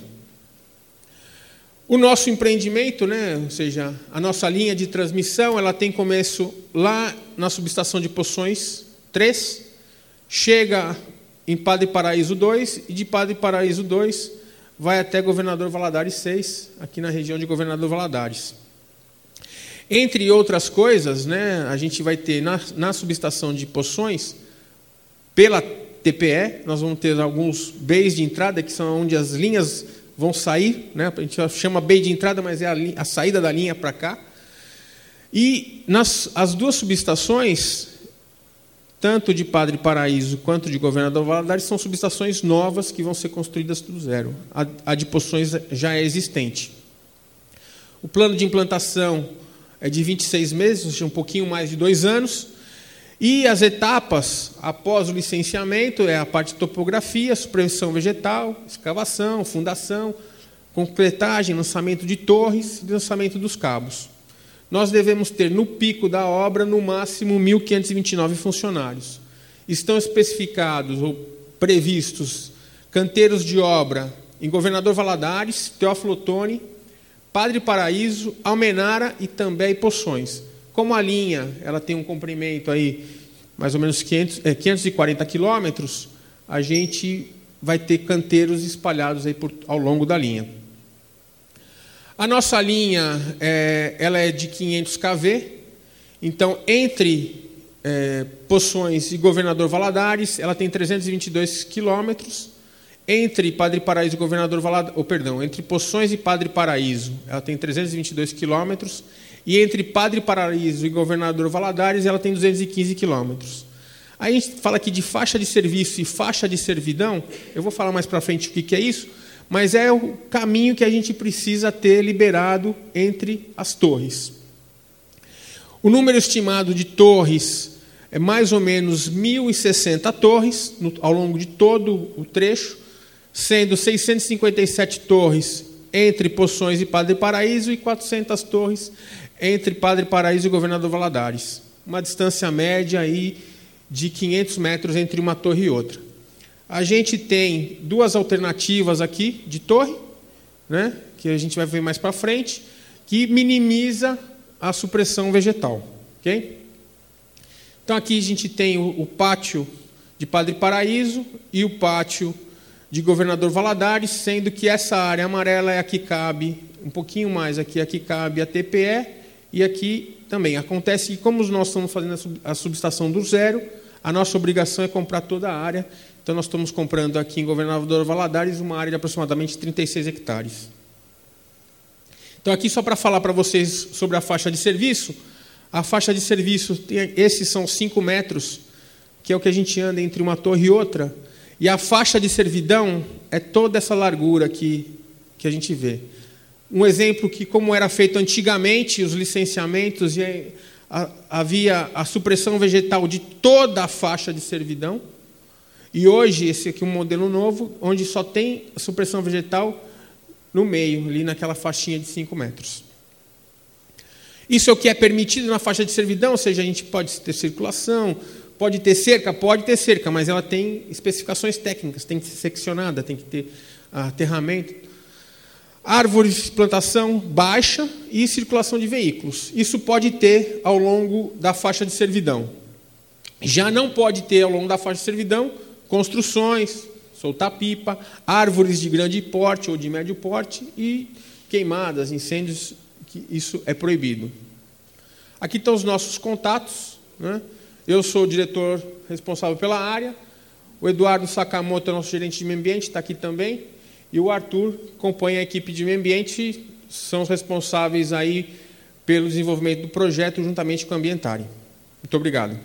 O nosso empreendimento, né, ou seja, a nossa linha de transmissão, ela tem começo lá na subestação de Poções 3, chega em Padre Paraíso 2, e de Padre Paraíso 2 vai até Governador Valadares 6, aqui na região de Governador Valadares. Entre outras coisas, né, a gente vai ter na subestação de Poções, pela TPE, nós vamos ter alguns bays de entrada, que são onde as linhas vão sair, né? A gente chama bay de entrada, mas é a saída da linha para cá. E as duas subestações, tanto de Padre Paraíso quanto de Governador Valadares, são subestações novas que vão ser construídas do zero. A de Poções já é existente. O plano de implantação é de 26 meses, ou seja, um pouquinho mais de 2 anos. E as etapas após o licenciamento é a parte de topografia, supressão vegetal, escavação, fundação, concretagem, lançamento de torres e lançamento dos cabos. Nós devemos ter no pico da obra no máximo 1.529 funcionários. Estão especificados ou previstos canteiros de obra em Governador Valadares, Teófilo Otoni, Padre Paraíso, Almenara e também Poções. Como a linha ela tem um comprimento aí mais ou menos 540 quilômetros, a gente vai ter canteiros espalhados aí ao longo da linha. A nossa linha ela é de 500 kV, então entre Poções e Governador Valadares, ela tem 322 quilômetros. Entre Padre Paraíso e Governador Valadares, entre Poções e Padre Paraíso, ela tem 322 quilômetros. E entre Padre Paraíso e Governador Valadares, ela tem 215 quilômetros. Aí a gente fala aqui de faixa de serviço e faixa de servidão. Eu vou falar mais para frente o que é isso, mas é o caminho que a gente precisa ter liberado entre as torres. O número estimado de torres é mais ou menos 1.060 torres ao longo de todo o trecho, sendo 657 torres entre Poções e Padre Paraíso e 400 torres entre Padre Paraíso e Governador Valadares. Uma distância média aí de 500 metros entre uma torre e outra. A gente tem 2 alternativas aqui de torre, né, que a gente vai ver mais para frente, que minimiza a supressão vegetal. Okay? Então, aqui a gente tem o pátio de Padre Paraíso e o pátio de Governador Valadares, sendo que essa área amarela é a que cabe, um pouquinho mais aqui cabe a TPE, e aqui também. Acontece que, como nós estamos fazendo a subestação do zero, a nossa obrigação é comprar toda a área. Então, nós estamos comprando aqui em Governador Valadares uma área de aproximadamente 36 hectares. Então, aqui só para falar para vocês sobre a faixa de serviço, A faixa de serviço, esses são 5 metros, que é o que a gente anda entre uma torre e outra. E a faixa de servidão é toda essa largura aqui que a gente vê. Um exemplo que, como era feito antigamente, os licenciamentos, havia a supressão vegetal de toda a faixa de servidão. E hoje, esse aqui é um modelo novo, onde só tem a supressão vegetal no meio, ali naquela faixinha de 5 metros. Isso é o que é permitido na faixa de servidão, ou seja, a gente pode ter circulação, pode ter cerca, mas ela tem especificações técnicas, tem que ser seccionada, tem que ter aterramento. Árvores, plantação baixa e circulação de veículos. Isso pode ter ao longo da faixa de servidão. Já não pode ter ao longo da faixa de servidão construções, soltar pipa, árvores de grande porte ou de médio porte e queimadas, incêndios, que isso é proibido. Aqui estão os nossos contatos, né? Eu sou o diretor responsável pela área, o Eduardo Sakamoto é nosso gerente de meio ambiente, está aqui também, e o Arthur acompanha a equipe de meio ambiente, são os responsáveis aí pelo desenvolvimento do projeto juntamente com a Ambientare. Muito obrigado.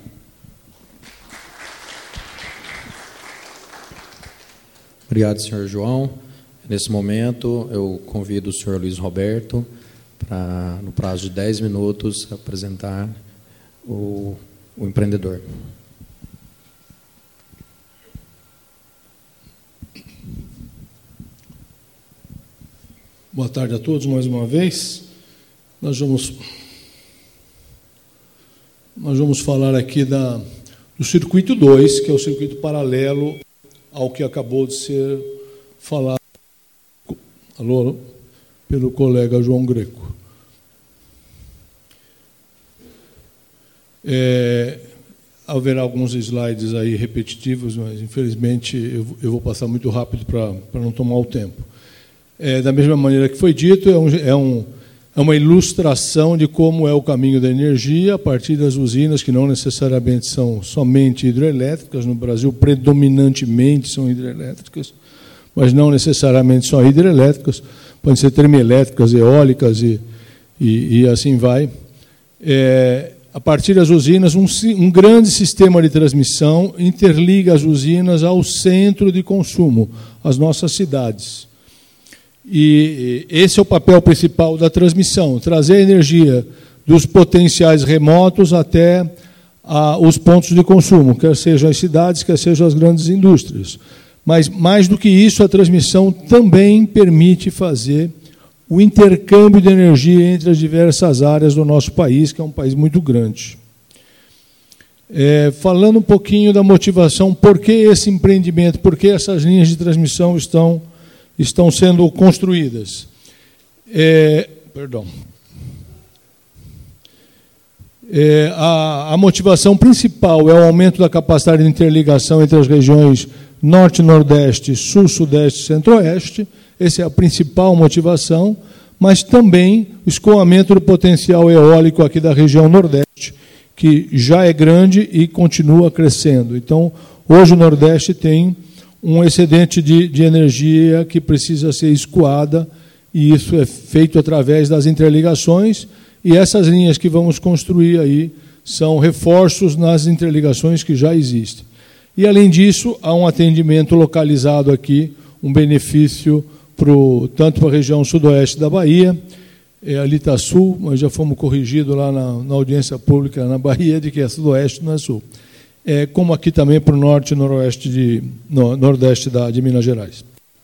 Obrigado, senhor João. Nesse momento, eu convido o senhor Luiz Roberto para, no prazo de 10 minutos, apresentar o empreendedor. Boa tarde a todos, mais uma vez. Nós vamos falar aqui do circuito 2, que é o circuito paralelo ao que acabou de ser falado pelo colega João Greco. Haverá alguns slides aí repetitivos, mas infelizmente eu vou passar muito rápido para não tomar o tempo. Da mesma maneira que foi dito, é uma ilustração de como é o caminho da energia a partir das usinas, que não necessariamente são somente hidrelétricas, no Brasil predominantemente são hidrelétricas, mas não necessariamente só hidrelétricas, podem ser termoelétricas, eólicas e assim vai. A partir das usinas, um grande sistema de transmissão interliga as usinas ao centro de consumo, as nossas cidades. E esse é o papel principal da transmissão, trazer a energia dos potenciais remotos até os pontos de consumo, quer sejam as cidades, quer sejam as grandes indústrias. Mas, mais do que isso, a transmissão também permite fazer o intercâmbio de energia entre as diversas áreas do nosso país, que é um país muito grande. Falando um pouquinho da motivação, por que esse empreendimento, por que essas linhas de transmissão estão sendo construídas. A motivação principal é o aumento da capacidade de interligação entre as regiões Norte, Nordeste, Sul, Sudeste e Centro-Oeste. Essa é a principal motivação, mas também o escoamento do potencial eólico aqui da região Nordeste, que já é grande e continua crescendo. Então, hoje o Nordeste tem um excedente de energia que precisa ser escoada, e isso é feito através das interligações, e essas linhas que vamos construir aí são reforços nas interligações que já existem. E, além disso, há um atendimento localizado aqui, um benefício tanto para a região sudoeste da Bahia, ali está sul, mas já fomos corrigidos lá na audiência pública na Bahia de que é sudoeste, não é sul. Como aqui também para o norte e nordeste nordeste de Minas Gerais.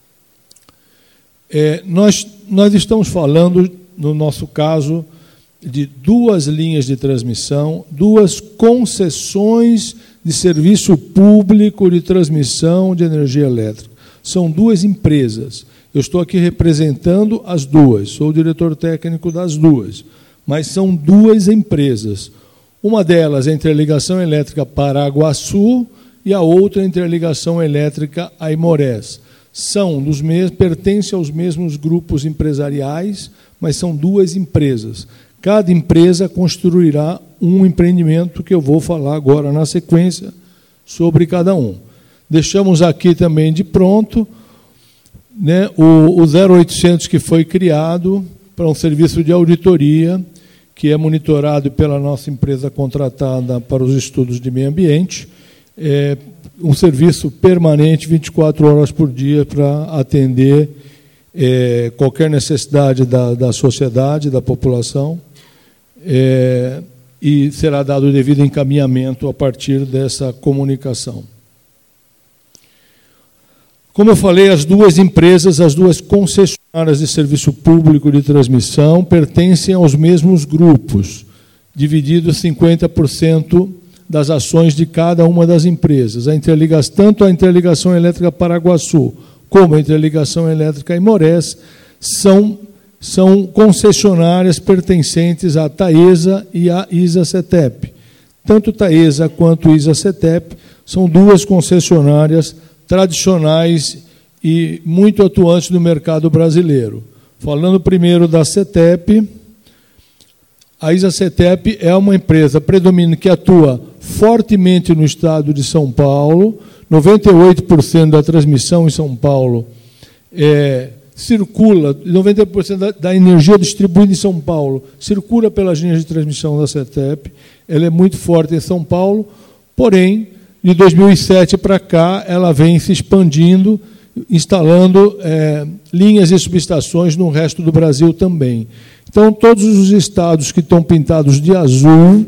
Nós estamos falando, no nosso caso, de 2 linhas de transmissão, 2 concessões de serviço público de transmissão de energia elétrica. São 2 empresas. Eu estou aqui representando as 2, sou o diretor técnico das 2, mas são 2 empresas. Uma delas é a Interligação Elétrica Paraguaçu e a outra é a Interligação Elétrica Aimorés. Pertencem aos mesmos grupos empresariais, mas são 2 empresas. Cada empresa construirá um empreendimento que eu vou falar agora na sequência sobre cada um. Deixamos aqui também de pronto, né, o 0800 que foi criado para um serviço de auditoria, que é monitorado pela nossa empresa contratada para os estudos de meio ambiente, um serviço permanente, 24 horas por dia, para atender qualquer necessidade da sociedade, da população, e será dado o devido encaminhamento a partir dessa comunicação. Como eu falei, as duas empresas, as duas concessionárias de serviço público de transmissão, pertencem aos mesmos grupos, divididos 50% das ações de cada uma das empresas. Tanto a Interligação Elétrica Paraguaçu como a Interligação Elétrica Aimorés são concessionárias pertencentes à Taesa e à ISA-CETEP. Tanto Taesa quanto ISA-CETEP são duas concessionárias tradicionais e muito atuantes no mercado brasileiro. Falando primeiro da CETEP, a ISA-CETEP é uma empresa predominante que atua fortemente no estado de São Paulo. 98% da transmissão em São Paulo circula, 90% da energia distribuída em São Paulo circula pelas linhas de transmissão da CETEP. Ela é muito forte em São Paulo, porém, de 2007 para cá, ela vem se expandindo, instalando linhas e subestações no resto do Brasil também. Então, todos os estados que estão pintados de azul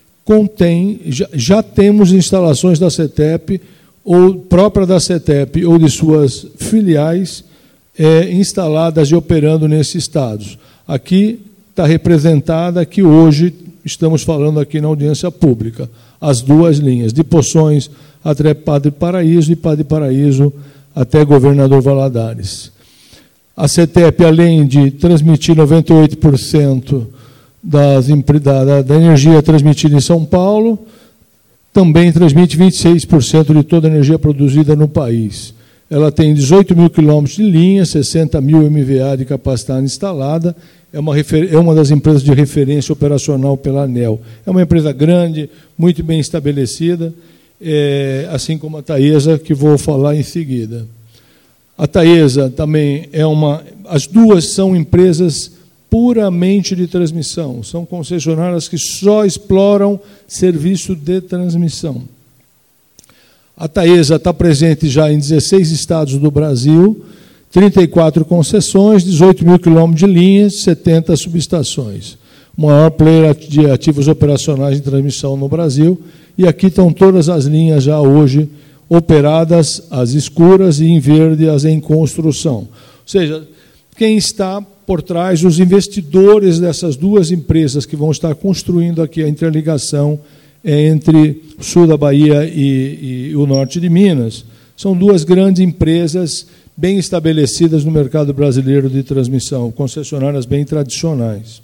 já temos instalações da CETEP, ou própria da CETEP, ou de suas filiais, instaladas e operando nesses estados. Aqui está representada, que hoje estamos falando aqui na audiência pública, as duas linhas, de Poções até Padre Paraíso e Padre Paraíso até Governador Valadares. A CETEP, além de transmitir 98% da energia transmitida em São Paulo, também transmite 26% de toda a energia produzida no país. Ela tem 18 mil quilômetros de linha, 60 mil MVA de capacidade instalada, é uma das empresas de referência operacional pela ANEEL. É uma empresa grande, muito bem estabelecida, assim como a Taesa, que vou falar em seguida. A Taesa também as duas são empresas puramente de transmissão, são concessionárias que só exploram serviço de transmissão. A Taesa está presente já em 16 estados do Brasil, 34 concessões, 18 mil quilômetros de linhas, 70 subestações. O maior player de ativos operacionais de transmissão no Brasil. E aqui estão todas as linhas já hoje operadas, as escuras, e em verde as em construção. Ou seja, quem está por trás, os investidores dessas duas empresas que vão estar construindo aqui a interligação entre o sul da Bahia e o norte de Minas, são duas grandes empresas bem estabelecidas no mercado brasileiro de transmissão, concessionárias bem tradicionais.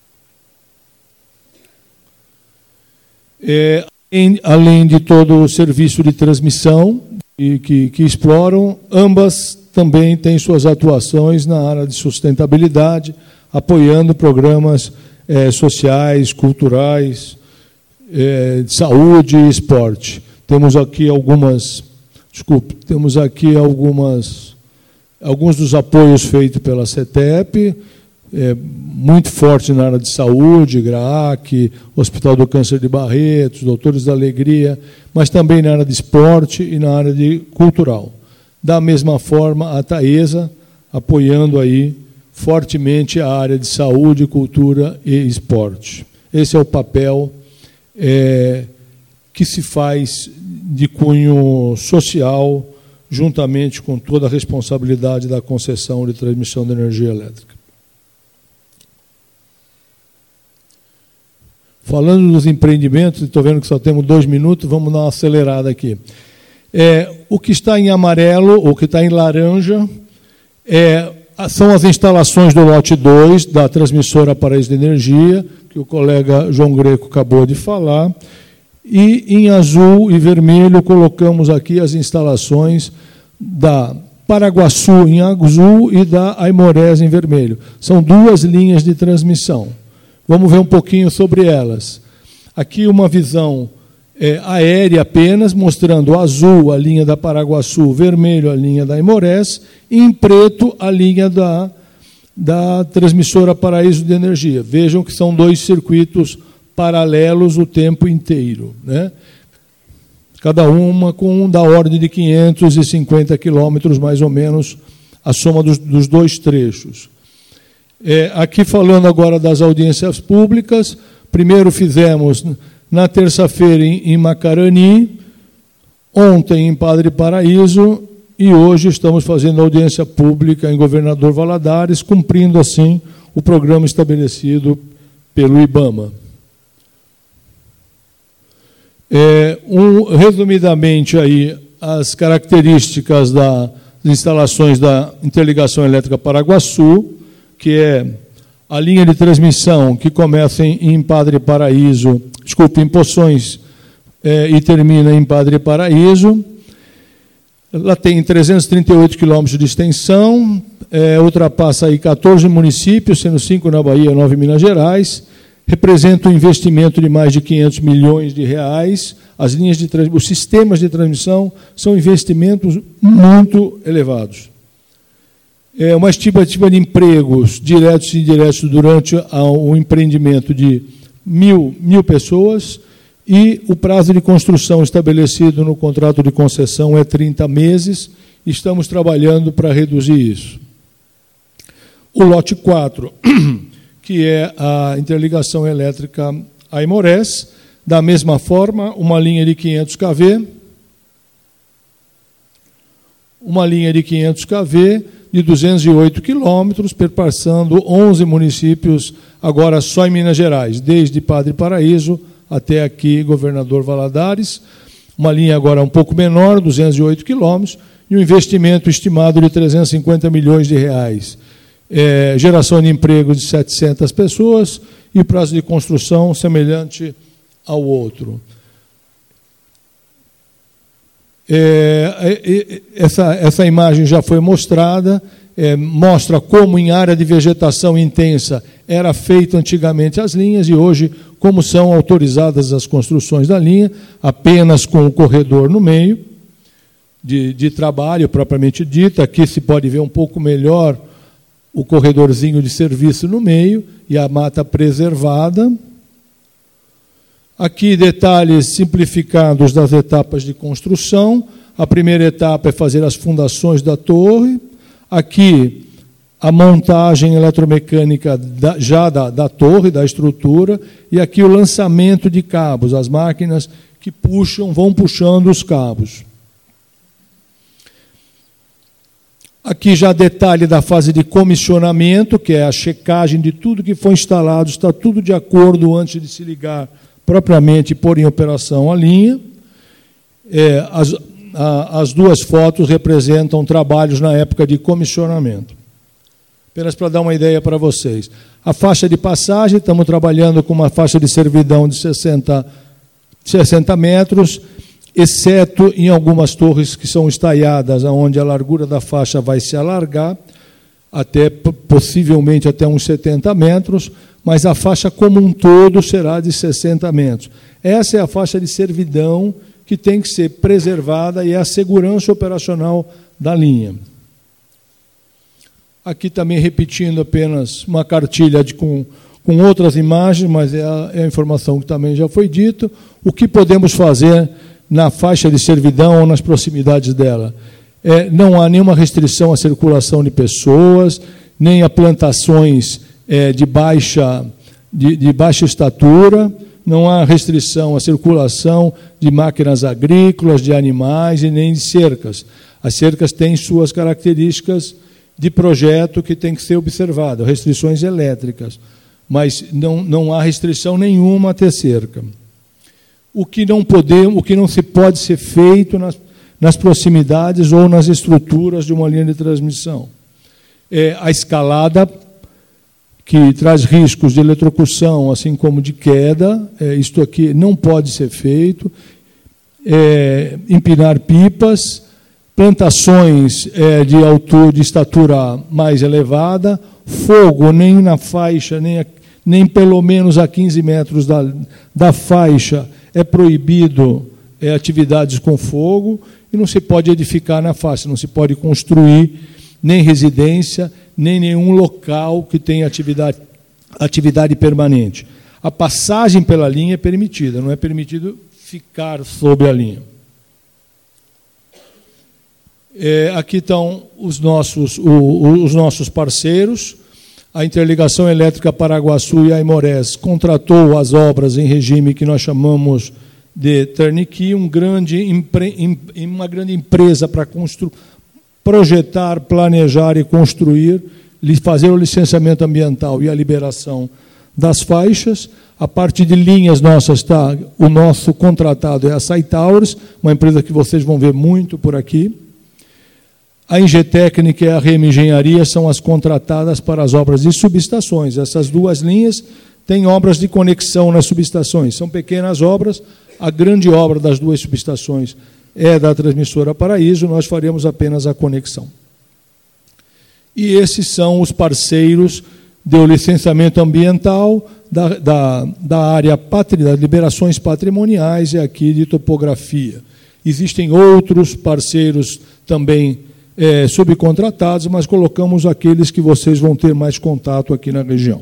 Além de todo o serviço de transmissão que exploram, ambas também têm suas atuações na área de sustentabilidade, apoiando programas sociais, culturais, de saúde e esporte. Temos aqui alguns dos apoios feitos pela CETEP, muito forte na área de saúde, GRAAC, Hospital do Câncer de Barretos, Doutores da Alegria, mas também na área de esporte e na área de cultural. Da mesma forma, a Taesa, apoiando aí fortemente a área de saúde, cultura e esporte. Esse é o papel que se faz de cunho social, juntamente com toda a responsabilidade da concessão de transmissão de energia elétrica. Falando dos empreendimentos, estou vendo que só temos 2 minutos, vamos dar uma acelerada aqui. O que está em amarelo, o que está em laranja, são as instalações do lote 2 da transmissora Paraíso de Energia, que o colega João Greco acabou de falar, e em azul e vermelho colocamos aqui as instalações da Paraguaçu em azul e da Aimorés em vermelho. São 2 linhas de transmissão. Vamos ver um pouquinho sobre elas. Aqui uma visão aérea apenas, mostrando azul a linha da Paraguaçu, vermelho a linha da Aimorés, e em preto a linha da da transmissora Paraíso de Energia. Vejam que são 2 circuitos paralelos o tempo inteiro, né? Cada uma com da ordem de 550 quilômetros, mais ou menos, a soma dos 2 trechos. Aqui falando agora das audiências públicas, primeiro fizemos na terça-feira em Macarani, ontem em Padre Paraíso, e hoje estamos fazendo audiência pública em Governador Valadares, cumprindo assim o programa estabelecido pelo IBAMA. Resumidamente aí as características das instalações da Interligação Elétrica Paraguaçu, que é a linha de transmissão que começa em Padre Paraíso, em Poções, e termina em Padre Paraíso. Ela tem 338 quilômetros de extensão, ultrapassa aí 14 municípios, sendo 5 na Bahia, 9 em Minas Gerais, representa um investimento de mais de 500 milhões de reais. Os sistemas de transmissão são investimentos muito elevados. Uma estimativa de empregos diretos e indiretos durante o empreendimento de mil pessoas, e o prazo de construção estabelecido no contrato de concessão é 30 meses. Estamos trabalhando para reduzir isso. O lote 4, que é a interligação elétrica Aimorés, da mesma forma, uma linha de 500 kV, de 208 quilômetros, perpassando 11 municípios, agora só em Minas Gerais, desde Padre Paraíso até aqui, Governador Valadares. Uma linha agora um pouco menor, 208 quilômetros, e um investimento estimado de 350 milhões de reais. Geração de emprego de 700 pessoas e prazo de construção semelhante ao outro. Essa imagem já foi mostrada, mostra como em área de vegetação intensa era feita antigamente as linhas, e hoje como são autorizadas as construções da linha, apenas com o corredor no meio, de trabalho propriamente dito. Aqui se pode ver um pouco melhor o corredorzinho de serviço no meio e a mata preservada. Aqui detalhes simplificados das etapas de construção. A primeira etapa é fazer as fundações da torre. Aqui a montagem eletromecânica da torre, da estrutura, e aqui o lançamento de cabos, as máquinas que vão puxando os cabos. Aqui já detalhe da fase de comissionamento, que é a checagem de tudo que foi instalado, está tudo de acordo antes de se ligar propriamente e pôr em operação a linha. As 2 fotos representam trabalhos na época de comissionamento. Apenas para dar uma ideia para vocês. A faixa de passagem, estamos trabalhando com uma faixa de servidão de 60 metros, exceto em algumas torres que são estaiadas, onde a largura da faixa vai se alargar, possivelmente até uns 70 metros, mas a faixa como um todo será de 60 metros. Essa é a faixa de servidão que tem que ser preservada e é a segurança operacional da linha. Aqui também repetindo apenas uma cartilha com outras imagens, mas é a informação que também já foi dito. O que podemos fazer na faixa de servidão ou nas proximidades dela? Não há nenhuma restrição à circulação de pessoas, nem a plantações de baixa estatura, não há restrição à circulação de máquinas agrícolas, de animais e nem de cercas. As cercas têm suas características de projeto que tem que ser observado, restrições elétricas, mas não há restrição nenhuma a ter cerca. O que não se pode ser feito nas proximidades ou nas estruturas de uma linha de transmissão. A escalada, que traz riscos de eletrocução, assim como de queda, isto aqui não pode ser feito. Empinar pipas, plantações de estatura mais elevada, fogo nem na faixa, nem pelo menos a 15 metros da faixa é proibido atividades com fogo, e não se pode edificar na faixa, não se pode construir nem residência, nem nenhum local que tenha atividade permanente. A passagem pela linha é permitida, não é permitido ficar sobre a linha. Aqui estão os nossos parceiros. A Interligação Elétrica Paraguaçu e Aimorés contratou as obras em regime que nós chamamos de turnkey, uma grande empresa para projetar, planejar e construir, fazer o licenciamento ambiental e a liberação das faixas. A parte de linhas nossas o nosso contratado é a Saitowers, uma empresa que vocês vão ver muito por aqui. A Engetécnica e a Rema Engenharia são as contratadas para as obras de subestações. Essas duas linhas têm obras de conexão nas subestações. São pequenas obras. A grande obra das duas subestações é da Transmissora Paraíso, nós faremos apenas a conexão. E esses são os parceiros do licenciamento ambiental, da área das liberações patrimoniais e aqui de topografia. Existem outros parceiros também subcontratados, mas colocamos aqueles que vocês vão ter mais contato aqui na região.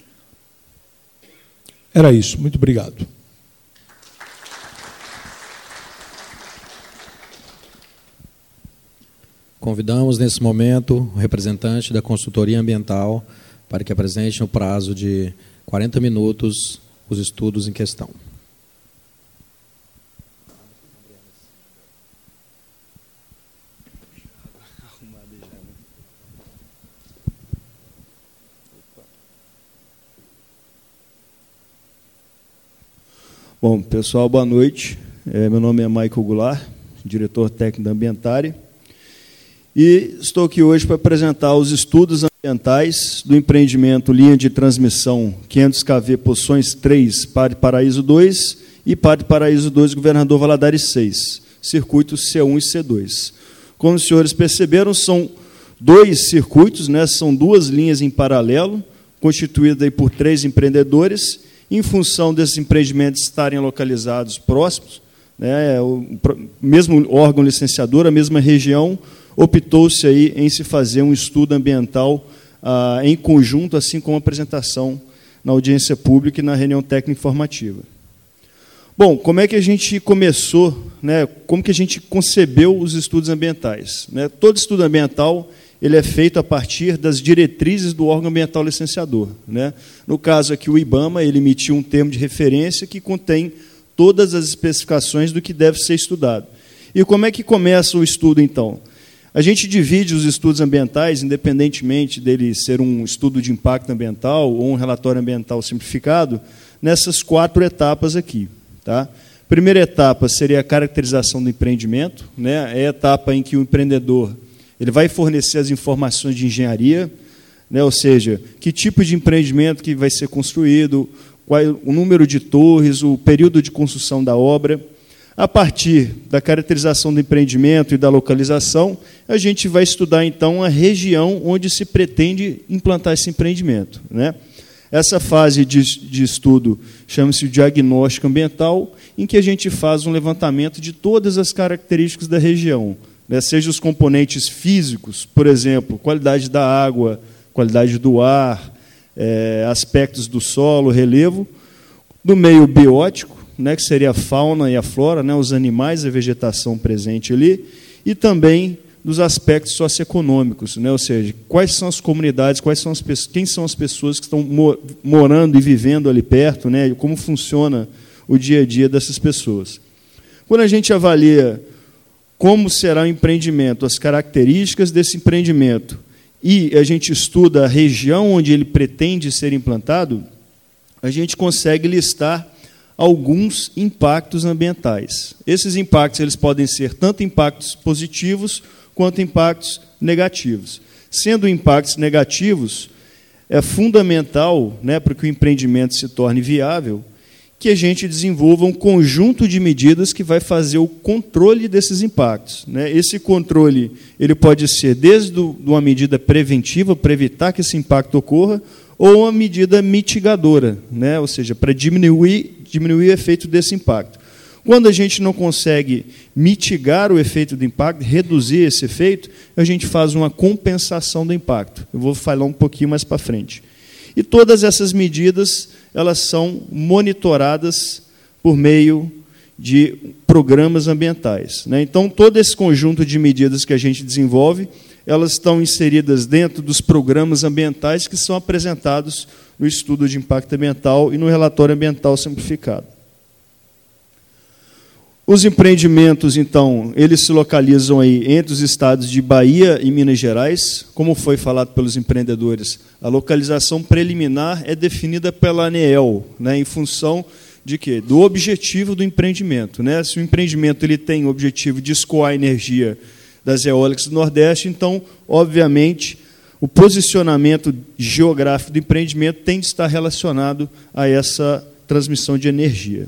Era isso. Muito obrigado. Convidamos, nesse momento, o representante da consultoria ambiental para que apresente, no prazo de 40 minutos, os estudos em questão. Bom, pessoal, boa noite. Meu nome é Michael Goulart, diretor técnico da Ambientare, e estou aqui hoje para apresentar os estudos ambientais do empreendimento linha de transmissão 500 kV Poções 3, Padre Paraíso 2 e Padre Paraíso 2, Governador Valadares 6, circuitos C1 e C2. Como os senhores perceberam, são dois circuitos, né, são duas linhas em paralelo, constituídas aí por 3 empreendedores. Em função desses empreendimentos estarem localizados próximos, né, o mesmo órgão licenciador, a mesma região, optou-se aí em se fazer um estudo ambiental em conjunto, assim como a apresentação na audiência pública e na reunião técnica informativa. Bom, como é que a gente começou, né, como que a gente concebeu os estudos ambientais? Né? Todo estudo ambiental ele é feito a partir das diretrizes do órgão ambiental licenciador. Né? No caso aqui, o IBAMA ele emitiu um termo de referência que contém todas as especificações do que deve ser estudado. E como é que começa o estudo, então? A gente divide os estudos ambientais, independentemente dele ser um estudo de impacto ambiental ou um relatório ambiental simplificado, nessas 4 etapas aqui. Tá? Primeira etapa seria a caracterização do empreendimento, né? É a etapa em que o empreendedor ele vai fornecer as informações de engenharia, né? Ou seja, que tipo de empreendimento que vai ser construído, qual é o número de torres, o período de construção da obra. A partir da caracterização do empreendimento e da localização, a gente vai estudar, então, a região onde se pretende implantar esse empreendimento. Né? Essa fase de estudo chama-se diagnóstico ambiental, em que a gente faz um levantamento de todas as características da região, né, seja os componentes físicos, por exemplo, qualidade da água, qualidade do ar, aspectos do solo, relevo, do meio biótico, né, que seria a fauna e a flora, né, os animais e a vegetação presente ali, e também dos aspectos socioeconômicos, né, ou seja, quais são as comunidades, quem são as pessoas que estão morando e vivendo ali perto, né, e como funciona o dia a dia dessas pessoas. Quando a gente avalia como será o empreendimento, as características desse empreendimento, e a gente estuda a região onde ele pretende ser implantado, a gente consegue listar alguns impactos ambientais. Esses impactos eles podem ser tanto impactos positivos quanto impactos negativos. Sendo impactos negativos, é fundamental, né, para que o empreendimento se torne viável, que a gente desenvolva um conjunto de medidas que vai fazer o controle desses impactos. Né? Esse controle ele pode ser desde uma medida preventiva, para evitar que esse impacto ocorra, ou uma medida mitigadora, né? Ou seja, para diminuir o efeito desse impacto. Quando a gente não consegue mitigar o efeito do impacto, reduzir esse efeito, a gente faz uma compensação do impacto. Eu vou falar um pouquinho mais para frente. E todas essas medidas, elas são monitoradas por meio de programas ambientais, né? Então, todo esse conjunto de medidas que a gente desenvolve, elas estão inseridas dentro dos programas ambientais que são apresentados no estudo de impacto ambiental e no relatório ambiental simplificado. Os empreendimentos, então, eles se localizam aí entre os estados de Bahia e Minas Gerais. Como foi falado pelos empreendedores, a localização preliminar é definida pela ANEEL, né, em função de quê? Do objetivo do empreendimento, né? Se o empreendimento ele tem o objetivo de escoar a energia das eólicas do Nordeste, então, obviamente, o posicionamento geográfico do empreendimento tem de estar relacionado a essa transmissão de energia.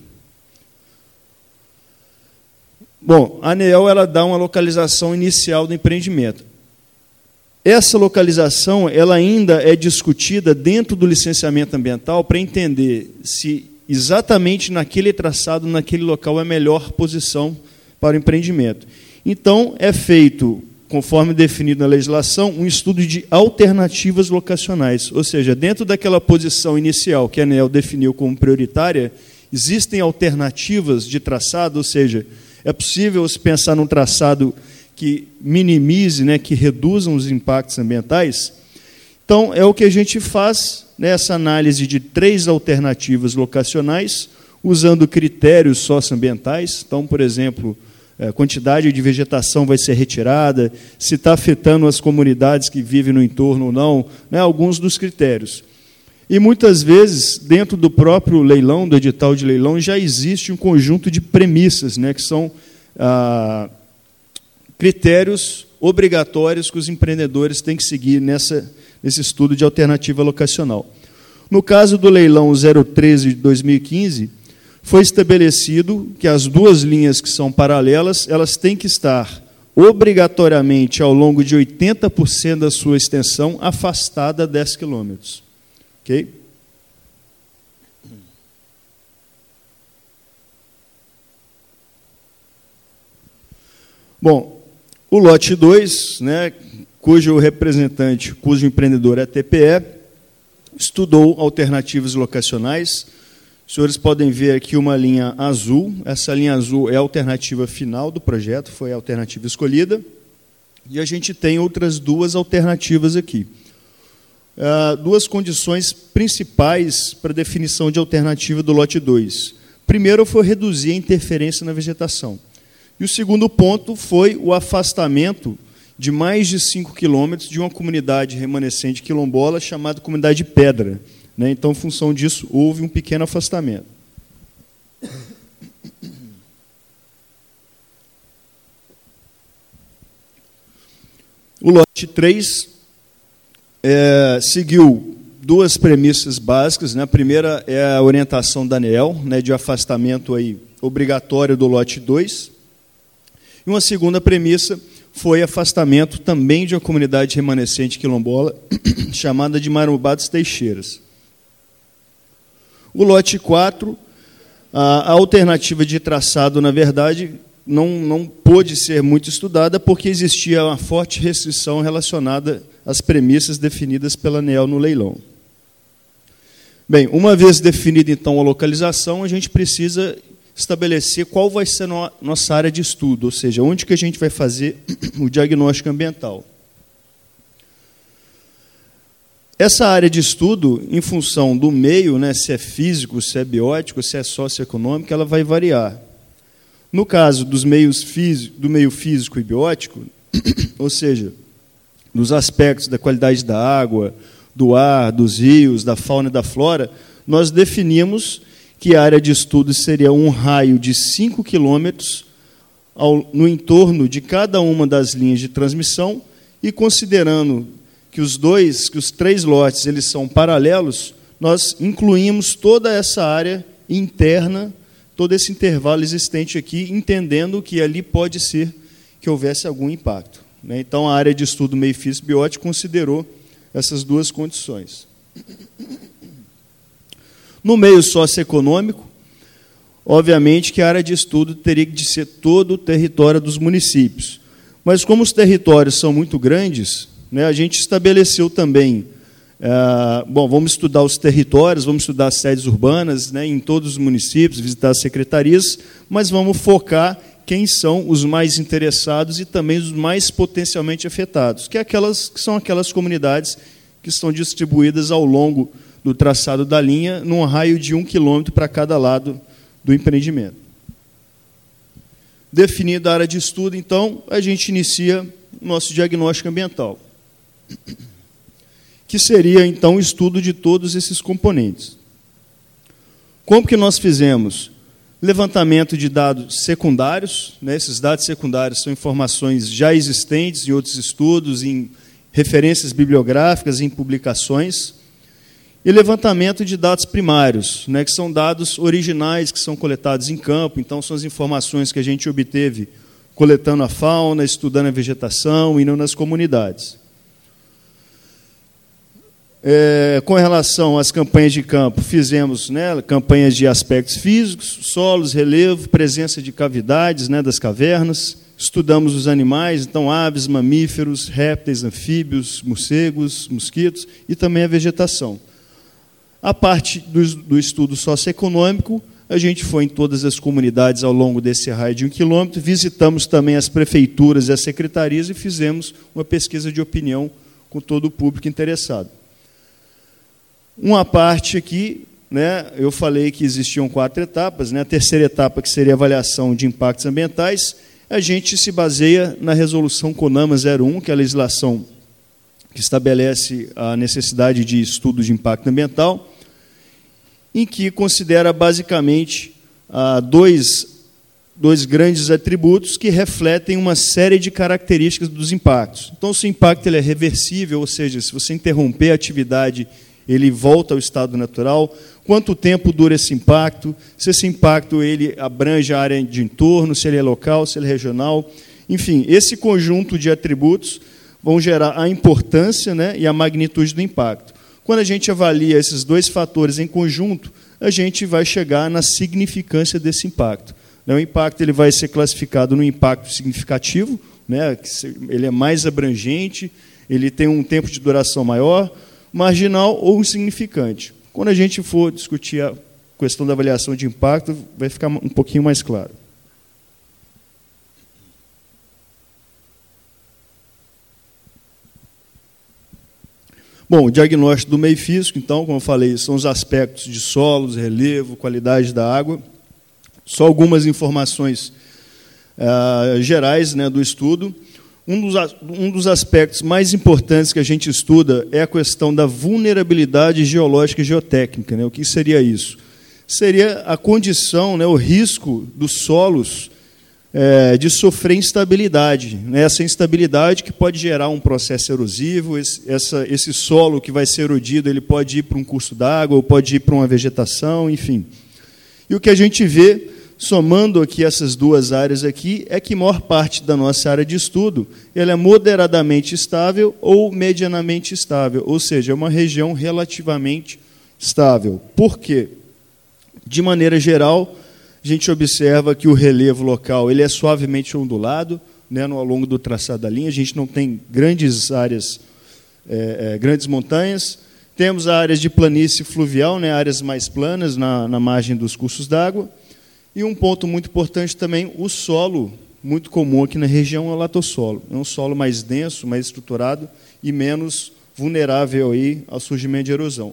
Bom, a ANEEL ela dá uma localização inicial do empreendimento. Essa localização ela ainda é discutida dentro do licenciamento ambiental para entender se exatamente naquele traçado, naquele local, é a melhor posição para o empreendimento. Então, é feito, conforme definido na legislação, um estudo de alternativas locacionais, ou seja, dentro daquela posição inicial que a ANEEL definiu como prioritária, existem alternativas de traçado, ou seja, é possível se pensar num traçado que minimize, né, que reduzam os impactos ambientais. Então, é o que a gente faz nessa análise de 3 alternativas locacionais, usando critérios socioambientais. Então, por exemplo, a quantidade de vegetação vai ser retirada, se está afetando as comunidades que vivem no entorno ou não, né, alguns dos critérios. E, muitas vezes, dentro do próprio leilão, do edital de leilão, já existe um conjunto de premissas, né, que são critérios obrigatórios que os empreendedores têm que seguir nesse estudo de alternativa locacional. No caso do leilão 013 de 2015, foi estabelecido que as 2 linhas que são paralelas, elas têm que estar obrigatoriamente ao longo de 80% da sua extensão afastada a 10 quilômetros. Ok? Bom, o lote 2, né, cujo representante, cujo empreendedor é a TPE, estudou alternativas locacionais. Os senhores podem ver aqui uma linha azul. Essa linha azul é a alternativa final do projeto, foi a alternativa escolhida. E a gente tem outras 2 alternativas aqui. 2 condições principais para a definição de alternativa do lote 2. Primeiro foi reduzir a interferência na vegetação. E o segundo ponto foi o afastamento de mais de 5 quilômetros de uma comunidade remanescente quilombola chamada Comunidade Pedra, né? Então, em função disso, houve um pequeno afastamento. O lote 3 seguiu 2 premissas básicas, né? A primeira é a orientação da ANEEL, né, de afastamento aí obrigatório do lote 2. E uma segunda premissa foi afastamento também de uma comunidade remanescente quilombola chamada de Marumbá dos Teixeiras. O lote 4, a alternativa de traçado, na verdade, não pôde ser muito estudada porque existia uma forte restrição relacionada às premissas definidas pela ANEEL no leilão. Bem, uma vez definida, então, a localização, a gente precisa estabelecer qual vai ser a nossa área de estudo, ou seja, onde que a gente vai fazer o diagnóstico ambiental. Essa área de estudo, em função do meio, né, se é físico, se é biótico, se é socioeconômico, ela vai variar. No caso do meio físico e biótico, ou seja, dos aspectos da qualidade da água, do ar, dos rios, da fauna e da flora, nós definimos que a área de estudo seria um raio de 5 quilômetros no entorno de cada uma das linhas de transmissão, e considerando que os 3 lotes eles são paralelos, nós incluímos toda essa área interna, todo esse intervalo existente aqui, entendendo que ali pode ser que houvesse algum impacto, né? Então, a área de estudo meio físico biótico considerou essas 2 condições. No meio socioeconômico, obviamente que a área de estudo teria de ser todo o território dos municípios. Mas como os territórios são muito grandes, né, a gente estabeleceu também, vamos estudar os territórios, vamos estudar as sedes urbanas, né, em todos os municípios, visitar as secretarias, mas vamos focar quem são os mais interessados e também os mais potencialmente afetados, que são aquelas comunidades que estão distribuídas ao longo do traçado da linha, num raio de 1 quilômetro para cada lado do empreendimento. Definida a área de estudo, então, a gente inicia o nosso diagnóstico ambiental, que seria, então, o estudo de todos esses componentes. Como que nós fizemos? Levantamento de dados secundários, né? Esses dados secundários são informações já existentes em outros estudos, em referências bibliográficas, em publicações, e levantamento de dados primários, né? Que são dados originais que são coletados em campo, então são as informações que a gente obteve coletando a fauna, estudando a vegetação, indo nas comunidades. Com relação às campanhas de campo, fizemos, né, campanhas de aspectos físicos, solos, relevo, presença de cavidades, né, das cavernas, estudamos os animais, então aves, mamíferos, répteis, anfíbios, morcegos, mosquitos e também a vegetação. A parte do estudo socioeconômico, a gente foi em todas as comunidades ao longo desse raio de 1 quilômetro, visitamos também as prefeituras e as secretarias e fizemos uma pesquisa de opinião com todo o público interessado. Uma parte aqui, né, eu falei que existiam 4 etapas, né, a terceira etapa, que seria a avaliação de impactos ambientais, a gente se baseia na resolução CONAMA 01, que é a legislação que estabelece a necessidade de estudo de impacto ambiental, em que considera basicamente dois grandes atributos que refletem uma série de características dos impactos. Então, se o impacto ele é reversível, ou seja, se você interromper a atividade, ele volta ao estado natural, quanto tempo dura esse impacto, se esse impacto ele abrange a área de entorno, se ele é local, se ele é regional, enfim, esse conjunto de atributos vão gerar a importância, né, e a magnitude do impacto. Quando a gente avalia esses 2 fatores em conjunto, a gente vai chegar na significância desse impacto. O impacto ele vai ser classificado no impacto significativo, né, ele é mais abrangente, ele tem um tempo de duração maior, marginal ou insignificante. Quando a gente for discutir a questão da avaliação de impacto, vai ficar um pouquinho mais claro. Bom, o diagnóstico do meio físico, então, como eu falei, são os aspectos de solos, relevo, qualidade da água. Só algumas informações gerais, né, do estudo. Um dos aspectos mais importantes que a gente estuda é a questão da vulnerabilidade geológica e geotécnica, né? O que seria isso? Seria a condição, né, o risco dos solos de sofrer instabilidade, né? Essa instabilidade que pode gerar um processo erosivo, esse solo que vai ser erodido, ele pode ir para um curso d'água, ou pode ir para uma vegetação, enfim. E o que a gente vê, somando aqui essas 2 áreas aqui, é que a maior parte da nossa área de estudo ela é moderadamente estável ou medianamente estável, ou seja, é uma região relativamente estável. Por quê? De maneira geral, a gente observa que o relevo local ele é suavemente ondulado, né, ao longo do traçado da linha, a gente não tem grandes áreas, grandes montanhas, temos áreas de planície fluvial, né, áreas mais planas na margem dos cursos d'água, e um ponto muito importante também, o solo, muito comum aqui na região, é o latossolo. É um solo mais denso, mais estruturado e menos vulnerável aí ao surgimento de erosão.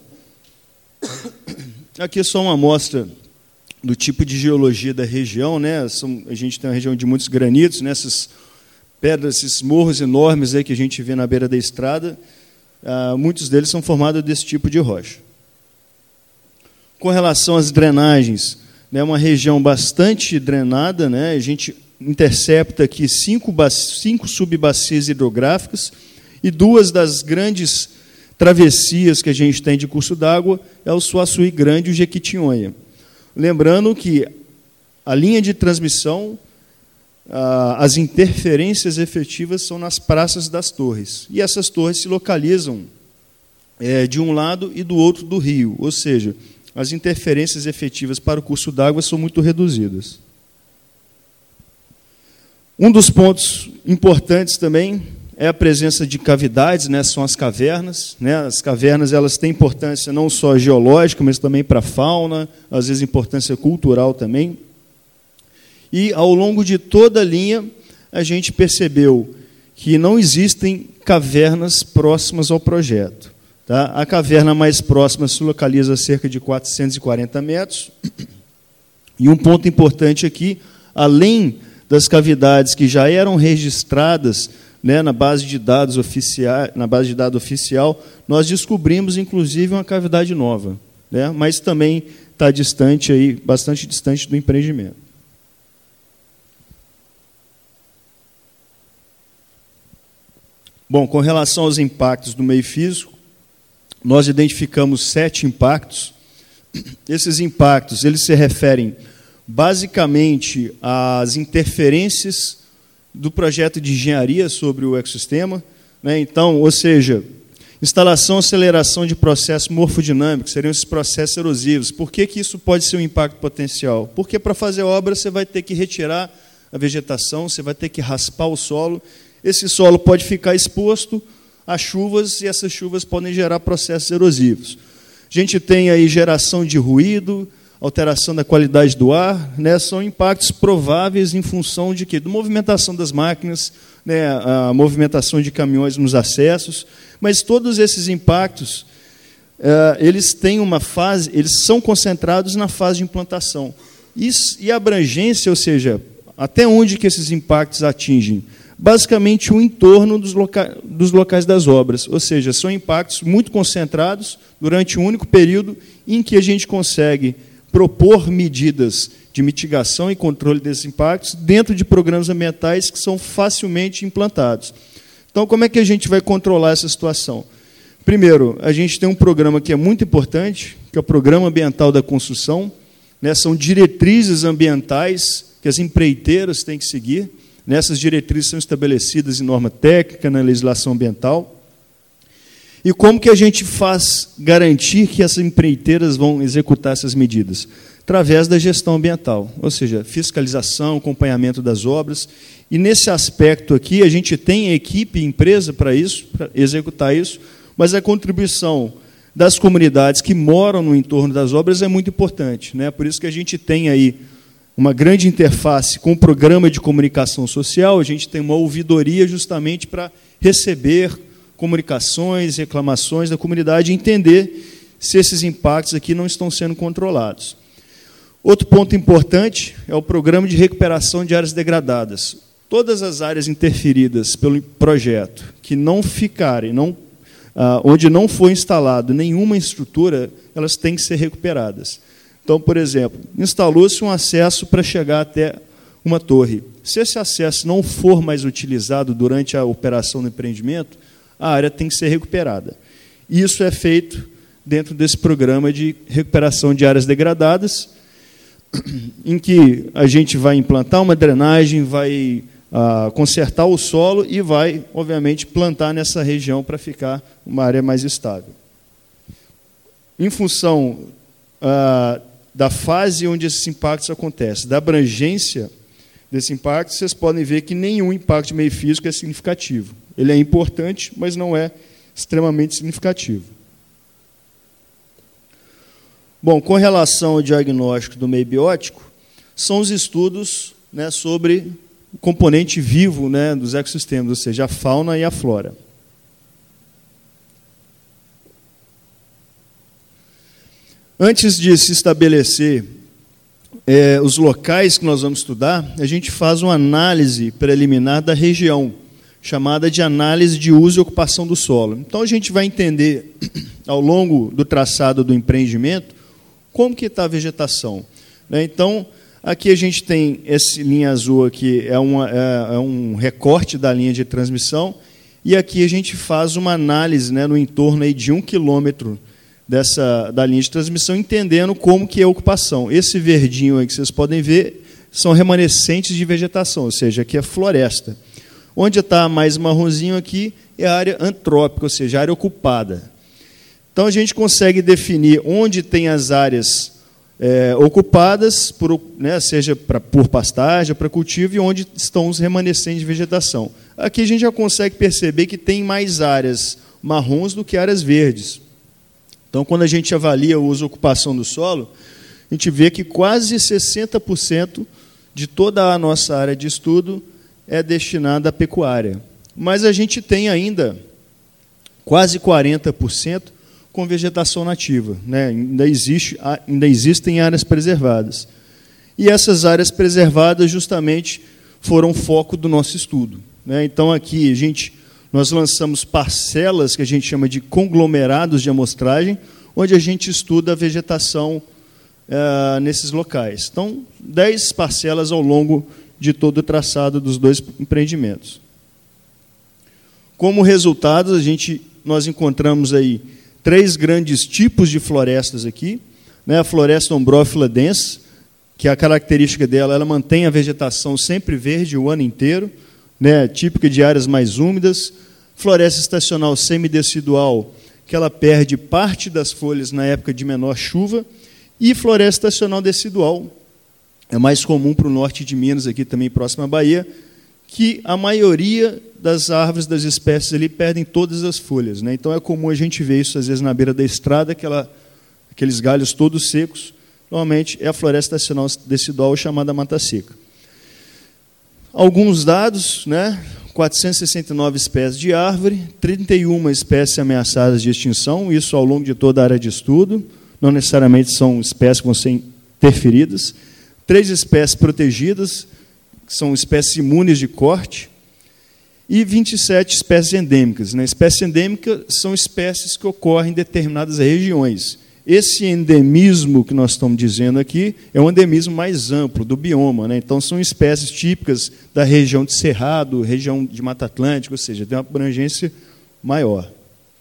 Aqui é só uma amostra do tipo de geologia da região, né? A gente tem uma região de muitos granitos, né? Essas pedras, esses morros enormes aí que a gente vê na beira da estrada, muitos deles são formados desse tipo de rocha. Com relação às drenagens, é uma região bastante drenada, né? A gente intercepta aqui 5 subbacias hidrográficas e 2 das grandes travessias que a gente tem de curso d'água é o Suaçuí Grande e o Jequitinhonha. Lembrando que a linha de transmissão, as interferências efetivas são nas praças das torres. E essas torres se localizam de um lado e do outro do rio, ou seja, as interferências efetivas para o curso d'água são muito reduzidas. Um dos pontos importantes também é a presença de cavidades, né, são as cavernas. Né, as cavernas elas têm importância não só geológica, mas também para a fauna, às vezes importância cultural também. E, ao longo de toda a linha, a gente percebeu que não existem cavernas próximas ao projeto. Tá? A caverna mais próxima se localiza a cerca de 440 metros. E um ponto importante aqui, além das cavidades que já eram registradas, né, na base de dados oficial, nós descobrimos, inclusive, uma cavidade nova, né, mas também está distante, aí, bastante distante do empreendimento. Bom, com relação aos impactos do meio físico, nós identificamos 7 impactos. Esses impactos eles se referem basicamente às interferências do projeto de engenharia sobre o ecossistema, né? Então, ou seja, instalação e aceleração de processos morfodinâmicos, seriam esses processos erosivos. Por que isso pode ser um impacto potencial? Porque para fazer obra você vai ter que retirar a vegetação, você vai ter que raspar o solo, esse solo pode ficar exposto a chuvas e essas chuvas podem gerar processos erosivos. A gente tem aí geração de ruído, alteração da qualidade do ar, né, são impactos prováveis em função de quê? Da movimentação das máquinas, né, a movimentação de caminhões nos acessos, mas todos esses impactos, eles têm uma fase, eles são concentrados na fase de implantação. E a abrangência, ou seja, até onde que esses impactos atingem? Basicamente o entorno dos locais das obras, ou seja, são impactos muito concentrados durante um único período em que a gente consegue propor medidas de mitigação e controle desses impactos dentro de programas ambientais que são facilmente implantados. Então, como é que a gente vai controlar essa situação? Primeiro, a gente tem um programa que é muito importante, que é o Programa Ambiental da Construção, né, são diretrizes ambientais que as empreiteiras têm que seguir. Essas diretrizes são estabelecidas em norma técnica, na legislação ambiental. E como que a gente faz garantir que essas empreiteiras vão executar essas medidas? Através da gestão ambiental, ou seja, fiscalização, acompanhamento das obras. E, nesse aspecto aqui, a gente tem equipe e empresa para isso, para executar isso, mas a contribuição das comunidades que moram no entorno das obras é muito importante, né? Por isso que a gente tem aí uma grande interface com o programa de comunicação social, a gente tem uma ouvidoria justamente para receber comunicações, reclamações da comunidade e entender se esses impactos aqui não estão sendo controlados. Outro ponto importante é o programa de recuperação de áreas degradadas. Todas as áreas interferidas pelo projeto que não ficarem, onde não foi instalado nenhuma estrutura, elas têm que ser recuperadas. Então, por exemplo, instalou-se um acesso para chegar até uma torre. Se esse acesso não for mais utilizado durante a operação do empreendimento, a área tem que ser recuperada. Isso é feito dentro desse programa de recuperação de áreas degradadas, em que a gente vai implantar uma drenagem, vai consertar o solo e vai, obviamente, plantar nessa região para ficar uma área mais estável. Em função da fase onde esses impactos acontecem, da abrangência desse impacto, vocês podem ver que nenhum impacto de meio físico é significativo. Ele é importante, mas não é extremamente significativo. Bom, com relação ao diagnóstico do meio biótico, são os estudos, né, sobre o componente vivo, né, dos ecossistemas, ou seja, a fauna e a flora. Antes de se estabelecer os locais que nós vamos estudar, a gente faz uma análise preliminar da região, chamada de análise de uso e ocupação do solo. Então, a gente vai entender, ao longo do traçado do empreendimento, como que está a vegetação. Então, aqui a gente tem essa linha azul, aqui é um recorte da linha de transmissão, e aqui a gente faz uma análise, né, no entorno aí de 1 quilômetro da linha de transmissão, entendendo como que é a ocupação. Esse verdinho aí que vocês podem ver são remanescentes de vegetação, ou seja, aqui é floresta. Onde está mais marronzinho aqui é a área antrópica, ou seja, a área ocupada. Então, a gente consegue definir onde tem as áreas ocupadas, seja por pastagem, para cultivo, e onde estão os remanescentes de vegetação. Aqui a gente já consegue perceber que tem mais áreas marrons do que áreas verdes. Então, quando a gente avalia o uso e ocupação do solo, a gente vê que quase 60% de toda a nossa área de estudo é destinada à pecuária. Mas a gente tem ainda quase 40% com vegetação nativa, né? Ainda existem áreas preservadas. E essas áreas preservadas justamente foram foco do nosso estudo, né? Então, aqui nós lançamos parcelas que a gente chama de conglomerados de amostragem, onde a gente estuda a vegetação nesses locais. Então, 10 parcelas ao longo de todo o traçado dos 2 empreendimentos. Como resultado, nós encontramos aí 3 grandes tipos de florestas aqui, né? A floresta ombrófila densa, que a característica dela, ela mantém a vegetação sempre verde o ano inteiro, né? Típica de áreas mais úmidas. Floresta estacional semidecidual, que ela perde parte das folhas na época de menor chuva, e floresta estacional decidual, é mais comum para o norte de Minas, aqui também próximo à Bahia, que a maioria das árvores, das espécies ali, perdem todas as folhas, né? Então, é comum a gente ver isso, às vezes, na beira da estrada, aqueles galhos todos secos. Normalmente, é a floresta estacional decidual, chamada mata seca. Alguns dados, né? 469 espécies de árvore, 31 espécies ameaçadas de extinção, isso ao longo de toda a área de estudo, não necessariamente são espécies que vão ser interferidas, 3 espécies protegidas, que são espécies imunes de corte, e 27 espécies endêmicas. Né? Espécies endêmicas são espécies que ocorrem em determinadas regiões. Esse endemismo que nós estamos dizendo aqui é um endemismo mais amplo, do bioma, né? Então, são espécies típicas da região de Cerrado, região de Mata Atlântica, ou seja, tem uma abrangência maior.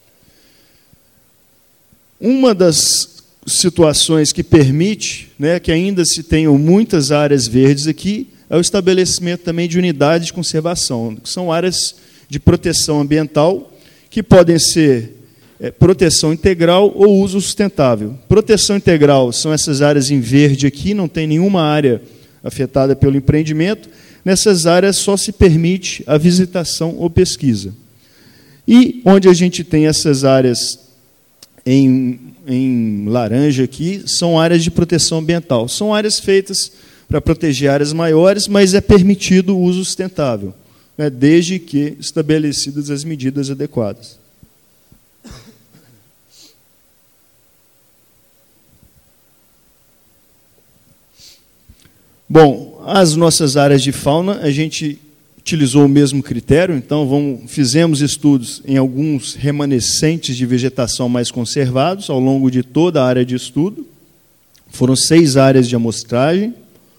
Uma das situações que permite, né, que ainda se tenham muitas áreas verdes aqui é o estabelecimento também de unidades de conservação, que são áreas de proteção ambiental, que podem ser proteção integral ou uso sustentável. Proteção integral são essas áreas em verde aqui, não tem nenhuma área afetada pelo empreendimento. Nessas áreas só se permite a visitação ou pesquisa. E onde a gente tem essas áreas em laranja aqui, são áreas de proteção ambiental. São áreas feitas para proteger áreas maiores, mas é permitido o uso sustentável, né, desde que estabelecidas as medidas adequadas. Bom, as nossas áreas de fauna, a gente utilizou o mesmo critério, então fizemos estudos em alguns remanescentes de vegetação mais conservados ao longo de toda a área de estudo. Foram 6 áreas de amostragem.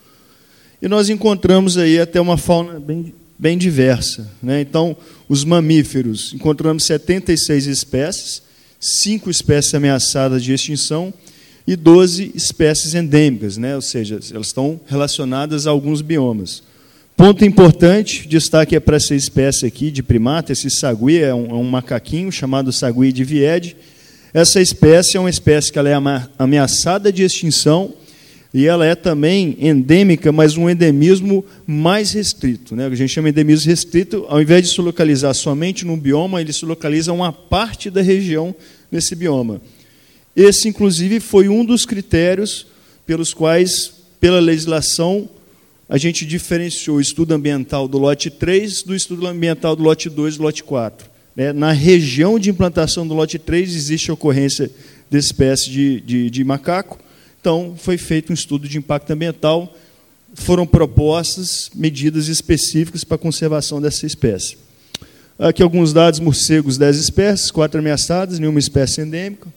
E nós encontramos aí até uma fauna bem diversa, né? Então, os mamíferos, encontramos 76 espécies, 5 espécies ameaçadas de extinção e 12 espécies endêmicas, né? Ou seja, elas estão relacionadas a alguns biomas. Ponto importante, destaque para essa espécie aqui de primata, esse sagui, é um macaquinho chamado sagui de Viede. Essa espécie é uma espécie que ela é ameaçada de extinção e ela é também endêmica, mas um endemismo mais restrito, né? A gente chama de endemismo restrito, ao invés de se localizar somente num bioma, ele se localiza uma parte da região nesse bioma. Esse, inclusive, foi um dos critérios pelos quais, pela legislação, a gente diferenciou o estudo ambiental do lote 3 do estudo ambiental do lote 2 e do lote 4. Na região de implantação do lote 3 existe a ocorrência de espécie de macaco, então foi feito um estudo de impacto ambiental, foram propostas medidas específicas para a conservação dessa espécie. Aqui alguns dados: morcegos, 10 espécies, 4 ameaçadas, nenhuma espécie endêmica.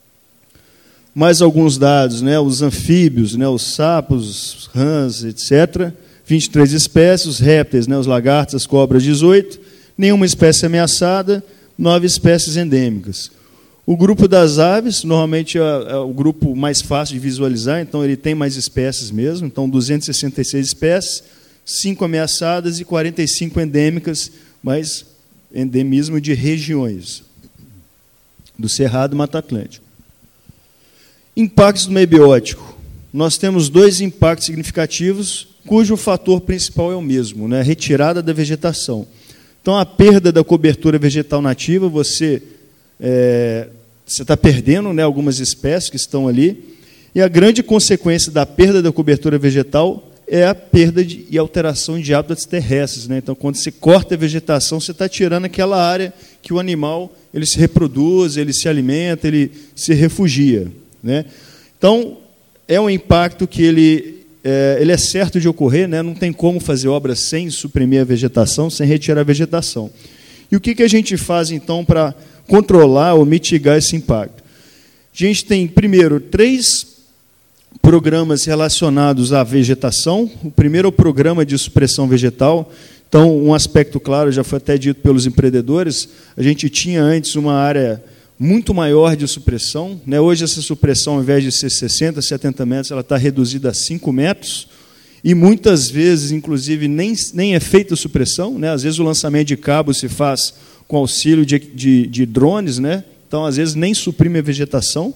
Mais alguns dados, né, os anfíbios, né, os sapos, os rãs, etc. 23 espécies, os répteis, né, os lagartos, as cobras, 18. Nenhuma espécie ameaçada, 9 espécies endêmicas. O grupo das aves, normalmente é o grupo mais fácil de visualizar, então ele tem mais espécies mesmo, então 266 espécies, 5 ameaçadas e 45 endêmicas, mas endemismo de regiões. do Cerrado e Mata Atlântico. Impactos do meio biótico. Nós temos 2 impactos significativos, cujo fator principal é o mesmo, né? A retirada da vegetação. Então, a perda da cobertura vegetal nativa, você está perdendo, né, algumas espécies que estão ali, e a grande consequência da perda da cobertura vegetal é a perda e alteração de hábitats terrestres, né? Então, quando você corta a vegetação, você está tirando aquela área que o animal ele se reproduz, ele se alimenta, ele se refugia, né? Então, é um impacto que ele é certo de ocorrer, né? Não tem como fazer obras sem suprimir a vegetação, sem retirar a vegetação. E o que a gente faz, então, para controlar ou mitigar esse impacto? A gente tem, primeiro, 3 programas relacionados à vegetação. O primeiro é o programa de supressão vegetal. Então, um aspecto claro, já foi até dito pelos empreendedores, a gente tinha antes uma área muito maior de supressão, né? Hoje, essa supressão, ao invés de ser 60, 70 metros, ela está reduzida a 5 metros, e muitas vezes, inclusive, nem é feita supressão, né? Às vezes o lançamento de cabo se faz com auxílio de drones, né? Então, às vezes, nem suprime a vegetação.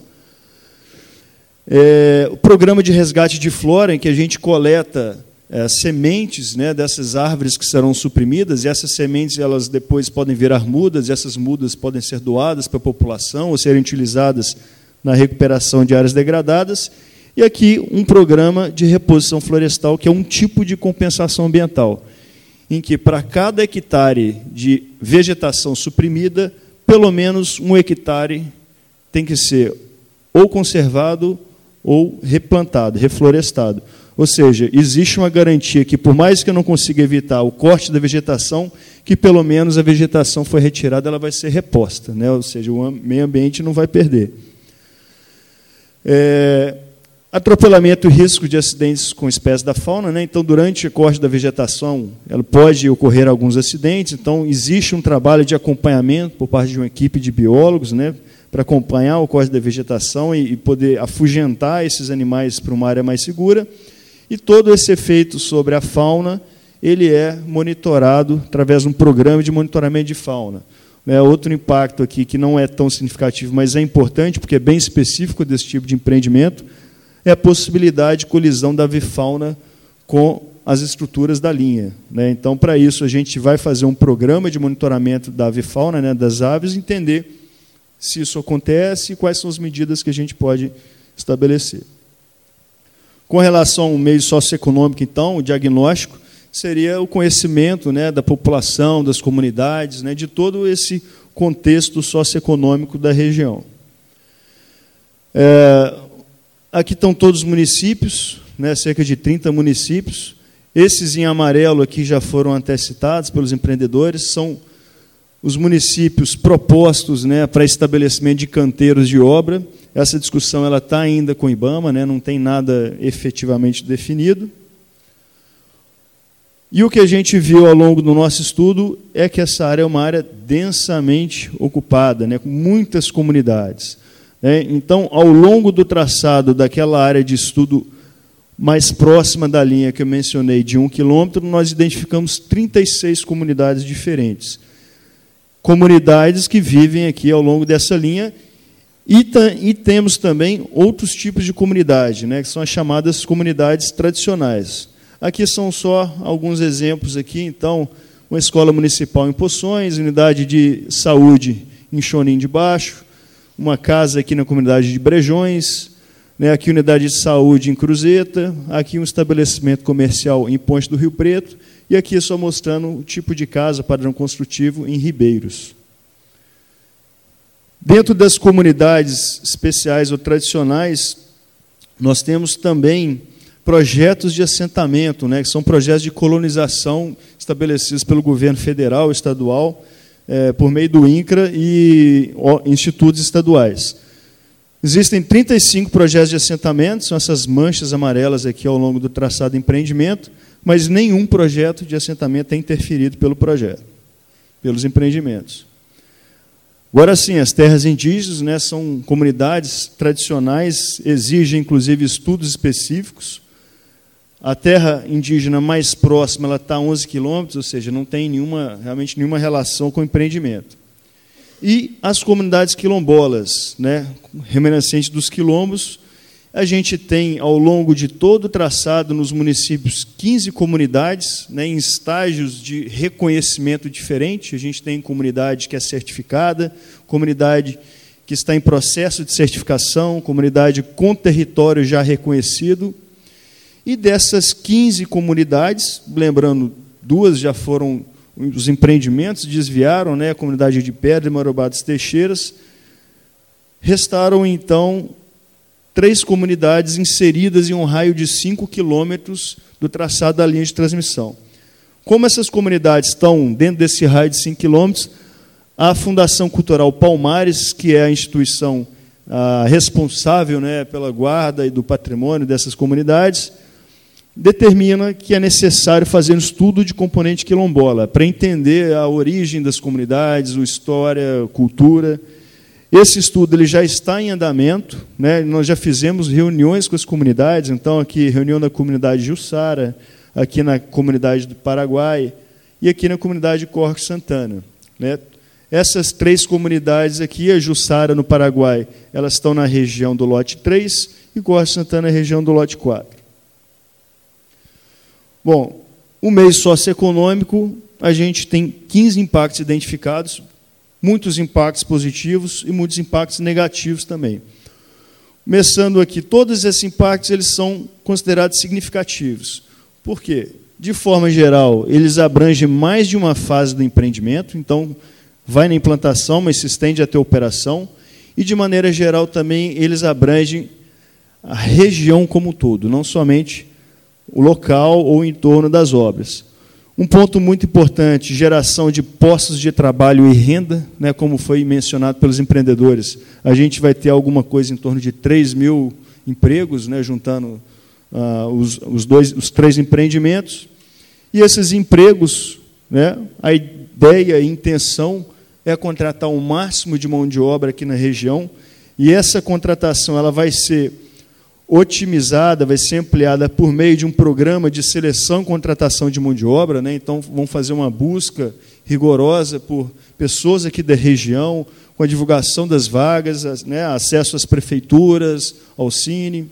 O programa de resgate de flora, em que a gente coleta sementes, né, dessas árvores que serão suprimidas, e essas sementes elas depois podem virar mudas, e essas mudas podem ser doadas para a população ou serem utilizadas na recuperação de áreas degradadas. E aqui um programa de reposição florestal, que é um tipo de compensação ambiental, em que para cada hectare de vegetação suprimida, pelo menos 1 hectare tem que ser ou conservado ou replantado, reflorestado. Ou seja, existe uma garantia que, por mais que eu não consiga evitar o corte da vegetação, que pelo menos a vegetação foi retirada, ela vai ser reposta, né? Ou seja, o meio ambiente não vai perder. Atropelamento e risco de acidentes com espécies da fauna, né? Então, durante o corte da vegetação, ela pode ocorrer alguns acidentes. Então, existe um trabalho de acompanhamento por parte de uma equipe de biólogos, né, para acompanhar o corte da vegetação e poder afugentar esses animais para uma área mais segura. E todo esse efeito sobre a fauna, ele é monitorado através de um programa de monitoramento de fauna. Outro impacto aqui, que não é tão significativo, mas é importante, porque é bem específico desse tipo de empreendimento, é a possibilidade de colisão da avifauna com as estruturas da linha, né? Então, para isso, a gente vai fazer um programa de monitoramento da avifauna, né, das aves, entender se isso acontece e quais são as medidas que a gente pode estabelecer. Com relação ao meio socioeconômico, então, o diagnóstico seria o conhecimento, né, da população, das comunidades, né, de todo esse contexto socioeconômico da região. Aqui estão todos os municípios, né, cerca de 30 municípios. Esses em amarelo aqui já foram até citados pelos empreendedores, são os municípios propostos, né, para estabelecimento de canteiros de obra. Essa discussão ela está ainda com o IBAMA, né, não tem nada efetivamente definido. E o que a gente viu ao longo do nosso estudo é que essa área é uma área densamente ocupada, né, com muitas comunidades. Então, ao longo do traçado daquela área de estudo mais próxima da linha que eu mencionei, de 1 quilômetro, nós identificamos 36 comunidades diferentes. Comunidades que vivem aqui ao longo dessa linha, e temos também outros tipos de comunidade, né, que são as chamadas comunidades tradicionais. Aqui são só alguns exemplos aqui. Então, uma escola municipal em Poções, unidade de saúde em Chonim de Baixo, uma casa aqui na comunidade de Brejões, né, aqui unidade de saúde em Cruzeta, aqui um estabelecimento comercial em Ponte do Rio Preto, e aqui só mostrando o tipo de casa padrão construtivo em Ribeiros. Dentro das comunidades especiais ou tradicionais, nós temos também projetos de assentamento, né, que são projetos de colonização estabelecidos pelo governo federal, estadual, por meio do INCRA e institutos estaduais. Existem 35 projetos de assentamento, são essas manchas amarelas aqui ao longo do traçado de empreendimento, mas nenhum projeto de assentamento é interferido pelo projeto, pelos empreendimentos. Agora sim, as terras indígenas, né, são comunidades tradicionais, exigem inclusive estudos específicos. A terra indígena mais próxima ela está a 11 quilômetros, ou seja, não tem realmente nenhuma relação com o empreendimento. e as comunidades quilombolas, né, remanescentes dos quilombos. A gente tem, ao longo de todo o traçado nos municípios, 15 comunidades, né, em estágios de reconhecimento diferente. A gente tem comunidade que é certificada, comunidade que está em processo de certificação, comunidade com território já reconhecido. E dessas 15 comunidades, lembrando, 2 já foram, os empreendimentos desviaram, né, a comunidade de Pedra e Marabá das Teixeiras. Restaram, então, 3 comunidades inseridas em um raio de 5 quilômetros do traçado da linha de transmissão. Como essas comunidades estão dentro desse raio de 5 quilômetros, a Fundação Cultural Palmares, que é a instituição responsável, né, pela guarda e do patrimônio dessas comunidades, determina que é necessário fazer um estudo de componente quilombola, para entender a origem das comunidades, a história, a cultura. Esse estudo ele já está em andamento, né? Nós já fizemos reuniões com as comunidades, então aqui reunião da comunidade Jussara, aqui na comunidade do Paraguai e aqui na comunidade de Corque Santana, né? Essas 3 comunidades aqui, a Jussara no Paraguai, elas estão na região do lote 3 e Corque Santana na região do lote 4. Bom, o meio socioeconômico, a gente tem 15 impactos identificados, muitos impactos positivos e muitos impactos negativos também. Começando aqui, todos esses impactos eles são considerados significativos. Por quê? De forma geral, eles abrangem mais de uma fase do empreendimento, então vai na implantação, mas se estende até a operação, e de maneira geral também eles abrangem a região como um todo, não somente o local ou em torno das obras. Um ponto muito importante, geração de postos de trabalho e renda, né, como foi mencionado pelos empreendedores. A gente vai ter alguma coisa em torno de 3.000 empregos, né, juntando os 3 empreendimentos. E esses empregos, né, a ideia e intenção é contratar o máximo de mão de obra aqui na região, e essa contratação ela vai ser otimizada, vai ser ampliada por meio de um programa de seleção e contratação de mão de obra, né? Então, vamos fazer uma busca rigorosa por pessoas aqui da região, com a divulgação das vagas, né? Acesso às prefeituras, ao Cine.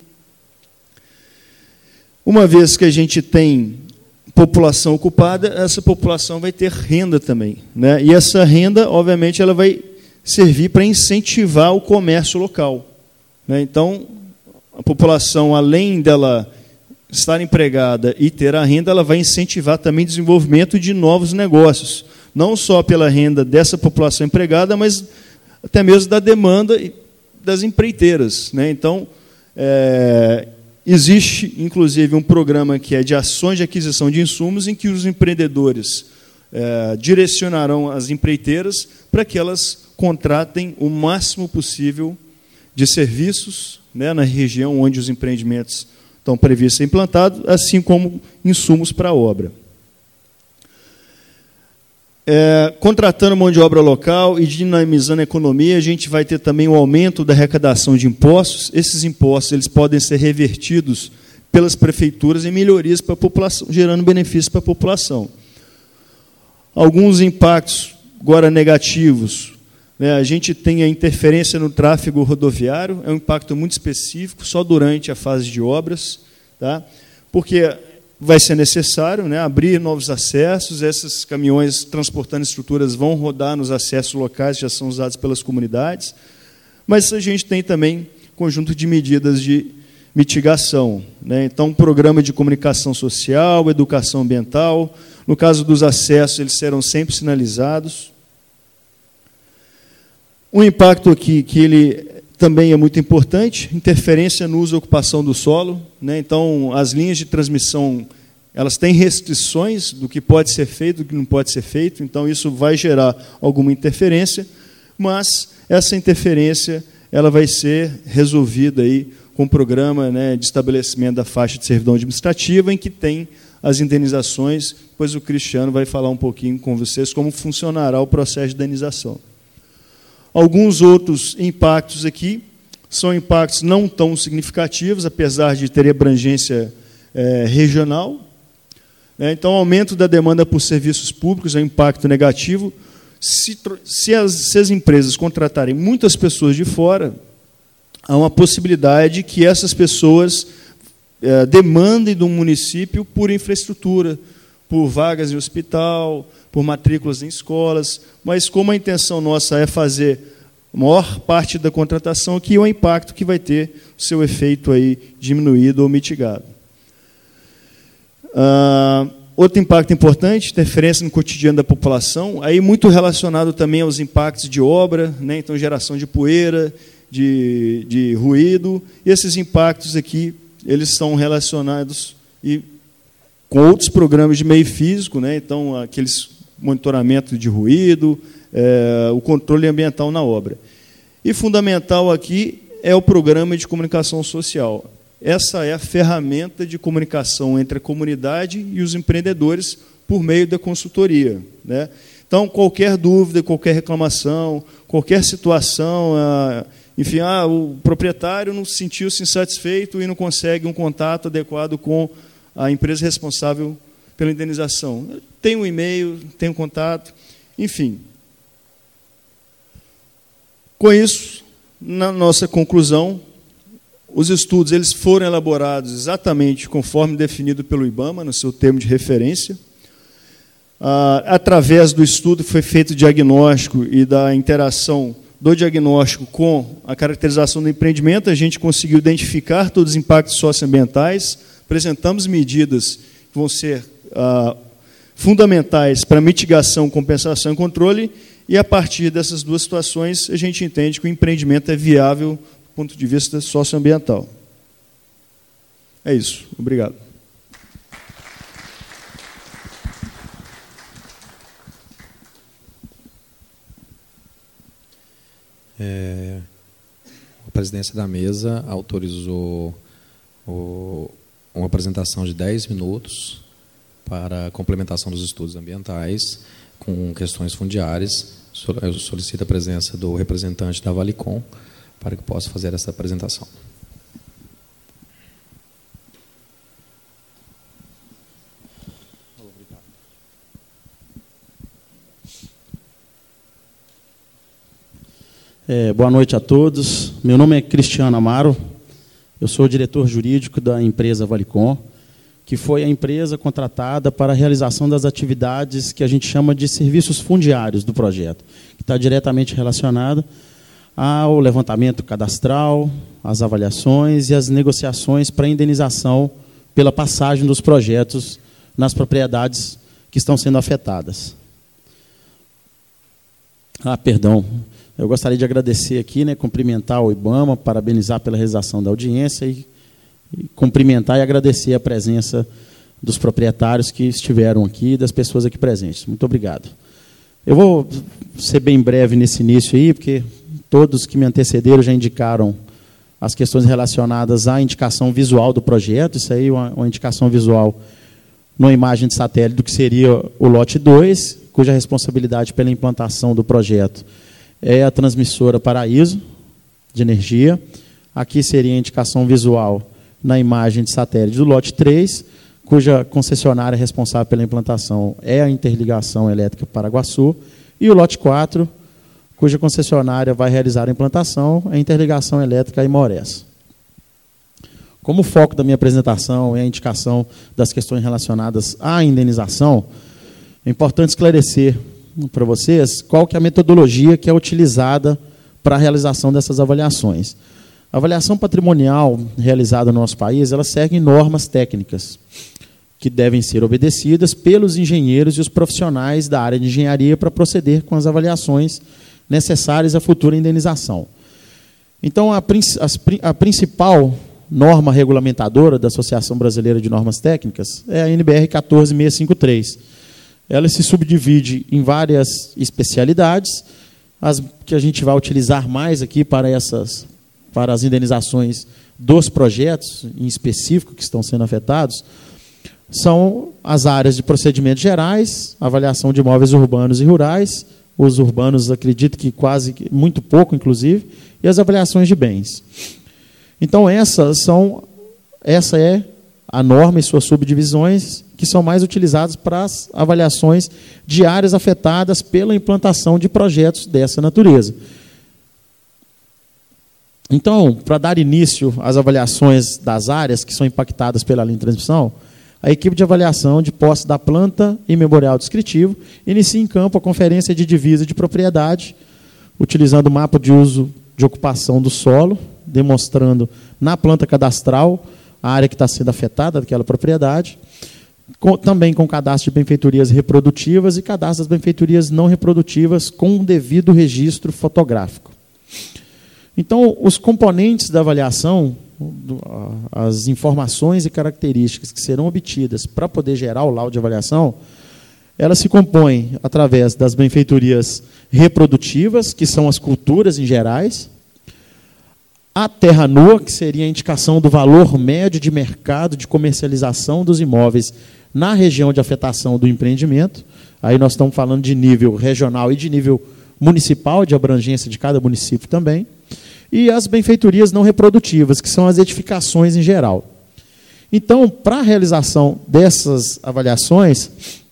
Uma vez que a gente tem população ocupada, essa população vai ter renda também, né? E essa renda, obviamente, ela vai servir para incentivar o comércio local, né? Então, a população, além dela estar empregada e ter a renda, ela vai incentivar também o desenvolvimento de novos negócios, não só pela renda dessa população empregada, mas até mesmo da demanda das empreiteiras, né? Então, existe, inclusive, um programa que é de ações de aquisição de insumos, em que os empreendedores direcionarão as empreiteiras para que elas contratem o máximo possível de serviços, né, na região onde os empreendimentos estão previstos ser implantados, assim como insumos para a obra. Contratando mão de obra local e dinamizando a economia, a gente vai ter também o aumento da arrecadação de impostos. Esses impostos eles podem ser revertidos pelas prefeituras em melhorias para a população, gerando benefícios para a população. Alguns impactos agora negativos, né, a gente tem a interferência no tráfego rodoviário, é um impacto muito específico, só durante a fase de obras, tá? Porque vai ser necessário, né, abrir novos acessos, esses caminhões transportando estruturas vão rodar nos acessos locais que já são usados pelas comunidades, mas a gente tem também conjunto de medidas de mitigação, né? Então, um programa de comunicação social, educação ambiental, no caso dos acessos, eles serão sempre sinalizados. Um impacto aqui que ele também é muito importante, interferência no uso e ocupação do solo, né? Então, as linhas de transmissão, elas têm restrições do que pode ser feito, do que não pode ser feito, então isso vai gerar alguma interferência, mas essa interferência ela vai ser resolvida aí com o programa, né, de estabelecimento da faixa de servidão administrativa, em que tem as indenizações, depois o Cristiano vai falar um pouquinho com vocês como funcionará o processo de indenização. Alguns outros impactos aqui são impactos não tão significativos, apesar de ter abrangência regional. Então, aumento da demanda por serviços públicos é um impacto negativo. Se as empresas contratarem muitas pessoas de fora, há uma possibilidade que essas pessoas demandem do município por infraestrutura, por vagas em hospital, por matrículas em escolas, mas como a intenção nossa é fazer a maior parte da contratação, aqui é o impacto que vai ter o seu efeito aí diminuído ou mitigado. Outro impacto importante, interferência no cotidiano da população, aí muito relacionado também aos impactos de obra, né? Então geração de poeira, de ruído, e esses impactos aqui, eles estão relacionados com outros programas de meio físico, né? Então aqueles monitoramento de ruído, o controle ambiental na obra. E fundamental aqui é o programa de comunicação social. Essa é a ferramenta de comunicação entre a comunidade e os empreendedores por meio da consultoria, né? Então, qualquer dúvida, qualquer reclamação, qualquer situação, enfim, o proprietário não se sentiu-se insatisfeito e não consegue um contato adequado com a empresa responsável pela indenização. Tem um e-mail, tem um contato, enfim. Com isso, na nossa conclusão, os estudos eles foram elaborados exatamente conforme definido pelo IBAMA, no seu termo de referência. Através do estudo foi feito o diagnóstico e da interação do diagnóstico com a caracterização do empreendimento, a gente conseguiu identificar todos os impactos socioambientais, apresentamos medidas que vão ser fundamentais para mitigação, compensação e controle, e a partir dessas duas situações a gente entende que o empreendimento é viável do ponto de vista socioambiental. É isso. Obrigado. A presidência da mesa autorizou uma apresentação de 10 minutos para a complementação dos estudos ambientais com questões fundiárias. Eu solicito a presença do representante da Valicom para que possa fazer essa apresentação. Boa noite a todos. Meu nome é Cristiano Amaro. Eu sou o diretor jurídico da empresa Valicom, que foi a empresa contratada para a realização das atividades que a gente chama de serviços fundiários do projeto, que está diretamente relacionada ao levantamento cadastral, às avaliações e às negociações para indenização pela passagem dos projetos nas propriedades que estão sendo afetadas. Perdão. Eu gostaria de agradecer aqui, né, cumprimentar o IBAMA, parabenizar pela realização da audiência e cumprimentar e agradecer a presença dos proprietários que estiveram aqui e das pessoas aqui presentes. Muito obrigado. Eu vou ser bem breve nesse início aí, porque todos que me antecederam já indicaram as questões relacionadas à indicação visual do projeto. Isso aí é uma indicação visual numa imagem de satélite do que seria o lote 2, cuja responsabilidade pela implantação do projeto é a transmissora Paraíso, de energia. Aqui seria a indicação visual na imagem de satélite do lote 3, cuja concessionária responsável pela implantação é a Interligação Elétrica Paraguaçu, e o lote 4, cuja concessionária vai realizar a implantação, é a Interligação Elétrica Aimorés. Como o foco da minha apresentação é a indicação das questões relacionadas à indenização, é importante esclarecer para vocês qual que é a metodologia que é utilizada para a realização dessas avaliações. A avaliação patrimonial realizada no nosso país, ela segue normas técnicas que devem ser obedecidas pelos engenheiros e os profissionais da área de engenharia para proceder com as avaliações necessárias à futura indenização. Então, a principal norma regulamentadora da Associação Brasileira de Normas Técnicas é a NBR 14653. Ela se subdivide em várias especialidades, as que a gente vai utilizar mais aqui para as indenizações dos projetos em específico que estão sendo afetados, são as áreas de procedimentos gerais, avaliação de imóveis urbanos e rurais, os urbanos acredito que muito pouco, inclusive, e as avaliações de bens. Então, essa é a norma e suas subdivisões, que são mais utilizadas para as avaliações de áreas afetadas pela implantação de projetos dessa natureza. Então, para dar início às avaliações das áreas que são impactadas pela linha de transmissão, a equipe de avaliação de posse da planta e memorial descritivo inicia em campo a conferência de divisa de propriedade, utilizando o mapa de uso de ocupação do solo, demonstrando na planta cadastral a área que está sendo afetada daquela propriedade, também com cadastro de benfeitorias reprodutivas e cadastro das benfeitorias não reprodutivas com o devido registro fotográfico. Então, os componentes da avaliação, as informações e características que serão obtidas para poder gerar o laudo de avaliação, elas se compõem através das benfeitorias reprodutivas, que são as culturas em gerais, a terra nua, que seria a indicação do valor médio de mercado de comercialização dos imóveis na região de afetação do empreendimento. Aí nós estamos falando de nível regional e de nível municipal, de abrangência de cada município também. E as benfeitorias não reprodutivas, que são as edificações em geral. Então, para a realização dessas avaliações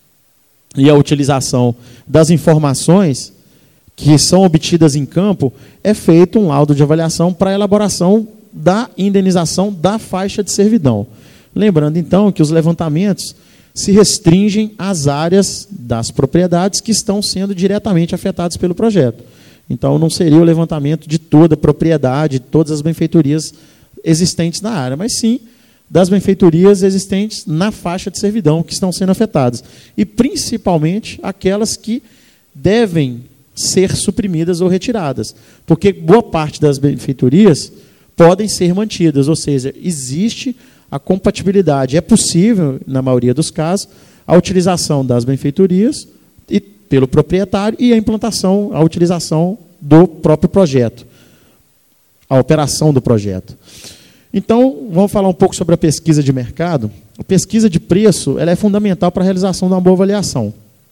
e a utilização das informações que são obtidas em campo, é feito um laudo de avaliação para a elaboração da indenização da faixa de servidão. Lembrando, então, que os levantamentos se restringem às áreas das propriedades que estão sendo diretamente afetadas pelo projeto. Então, não seria o levantamento de toda a propriedade, de todas as benfeitorias existentes na área, mas sim das benfeitorias existentes na faixa de servidão que estão sendo afetadas. E, principalmente, aquelas que devem ser suprimidas ou retiradas. Porque boa parte das benfeitorias podem ser mantidas, ou seja, existe a compatibilidade. É possível, na maioria dos casos, a utilização das benfeitorias pelo proprietário e a implantação, a utilização do próprio projeto, a operação do projeto. Então, vamos falar um pouco sobre a pesquisa de mercado. A pesquisa de preço ela é fundamental para a realização de uma boa avaliação.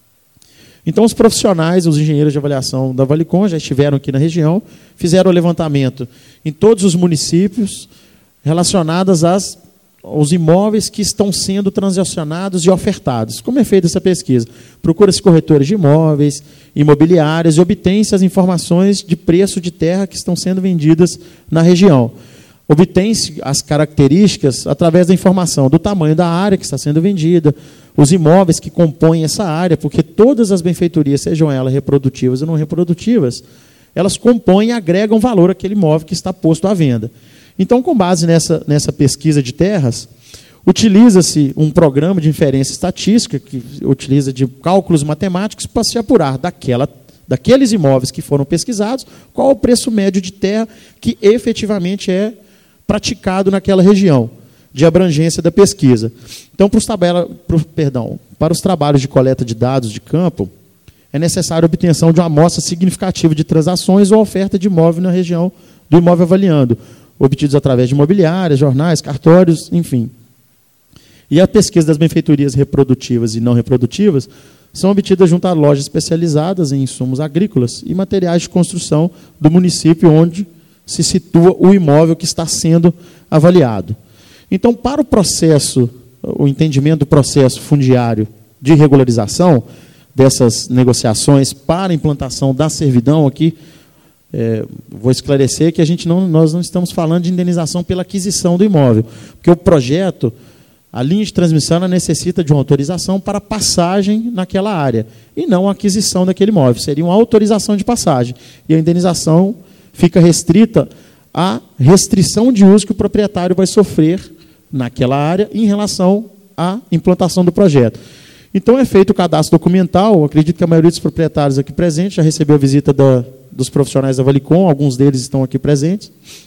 Então, os profissionais, os engenheiros de avaliação da Valicom já estiveram aqui na região, fizeram o levantamento em todos os municípios relacionados aos imóveis que estão sendo transacionados e ofertados. Como é feita essa pesquisa? Procura-se corretores de imóveis, imobiliárias e obtém-se as informações de preço de terra que estão sendo vendidas na região. Obtém-se as características através da informação do tamanho da área que está sendo vendida, os imóveis que compõem essa área, porque todas as benfeitorias, sejam elas reprodutivas ou não reprodutivas, elas compõem e agregam valor àquele imóvel que está posto à venda. Então, com base nessa pesquisa de terras, utiliza-se um programa de inferência estatística, que utiliza de cálculos matemáticos para se apurar daqueles imóveis que foram pesquisados, qual é o preço médio de terra que efetivamente é praticado naquela região de abrangência da pesquisa. Então, para os trabalhos de coleta de dados de campo, é necessário a obtenção de uma amostra significativa de transações ou oferta de imóvel na região do imóvel avaliando, obtidos através de imobiliárias, jornais, cartórios, enfim. E a pesquisa das benfeitorias reprodutivas e não reprodutivas são obtidas junto a lojas especializadas em insumos agrícolas e materiais de construção do município onde se situa o imóvel que está sendo avaliado. Então, para o entendimento do processo fundiário de regularização dessas negociações para a implantação da servidão aqui, vou esclarecer que nós não estamos falando de indenização pela aquisição do imóvel, porque o projeto, a linha de transmissão, ela necessita de uma autorização para passagem naquela área, e não a aquisição daquele imóvel, seria uma autorização de passagem, e a indenização fica restrita à restrição de uso que o proprietário vai sofrer naquela área em relação à implantação do projeto. Então, é feito o cadastro documental. Acredito que a maioria dos proprietários aqui presentes já recebeu a visita dos profissionais da Valicom, alguns deles estão aqui presentes.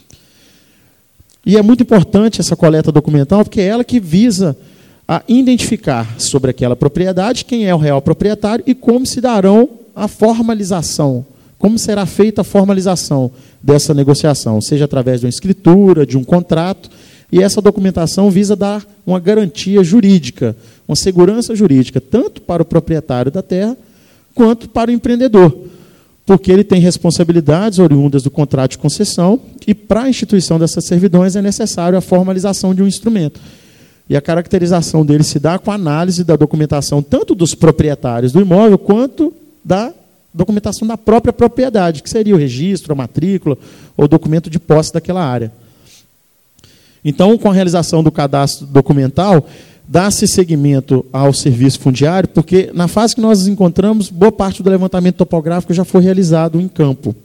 E é muito importante essa coleta documental, porque é ela que visa a identificar sobre aquela propriedade quem é o real proprietário e como se darão a formalização, como será feita a formalização dessa negociação, seja através de uma escritura, de um contrato. E essa documentação visa dar uma garantia jurídica, uma segurança jurídica, tanto para o proprietário da terra, quanto para o empreendedor, porque ele tem responsabilidades oriundas do contrato de concessão, e para a instituição dessas servidões é necessário a formalização de um instrumento. E a caracterização dele se dá com a análise da documentação tanto dos proprietários do imóvel quanto da documentação da própria propriedade, que seria o registro, a matrícula ou documento de posse daquela área. Então, com a realização do cadastro documental, dá-se seguimento ao serviço fundiário, porque na fase que nós nos encontramos, boa parte do levantamento topográfico já foi realizado em campo.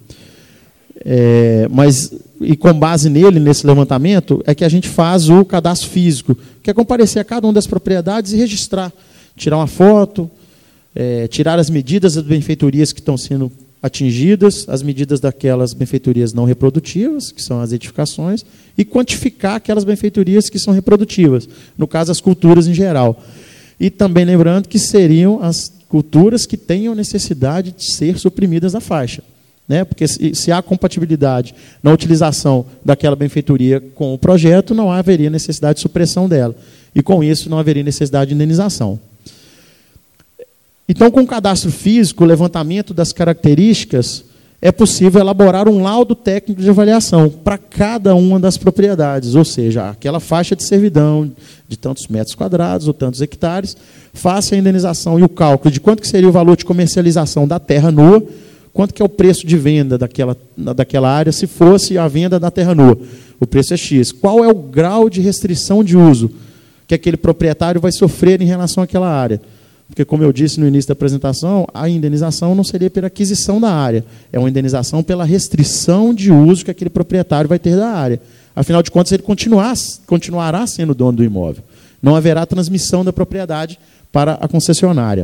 E com base nesse levantamento, é que a gente faz o cadastro físico, que é comparecer a cada uma das propriedades e registrar, tirar uma foto, tirar as medidas das benfeitorias que estão sendo atingidas, as medidas daquelas benfeitorias não reprodutivas, que são as edificações, e quantificar aquelas benfeitorias que são reprodutivas, no caso, as culturas em geral. E também lembrando que seriam as culturas que tenham necessidade de ser suprimidas da faixa. Né? Porque se há compatibilidade na utilização daquela benfeitoria com o projeto, não haveria necessidade de supressão dela. E, com isso, não haveria necessidade de indenização. Então, com o cadastro físico, o levantamento das características, é possível elaborar um laudo técnico de avaliação para cada uma das propriedades, ou seja, aquela faixa de servidão de tantos metros quadrados ou tantos hectares, faça a indenização e o cálculo de quanto que seria o valor de comercialização da terra nua, quanto que é o preço de venda daquela área, se fosse a venda da terra nua. O preço é X. Qual é o grau de restrição de uso que aquele proprietário vai sofrer em relação àquela área? Porque, como eu disse no início da apresentação, a indenização não seria pela aquisição da área, é uma indenização pela restrição de uso que aquele proprietário vai ter da área. Afinal de contas, ele continuará sendo dono do imóvel. Não haverá transmissão da propriedade para a concessionária.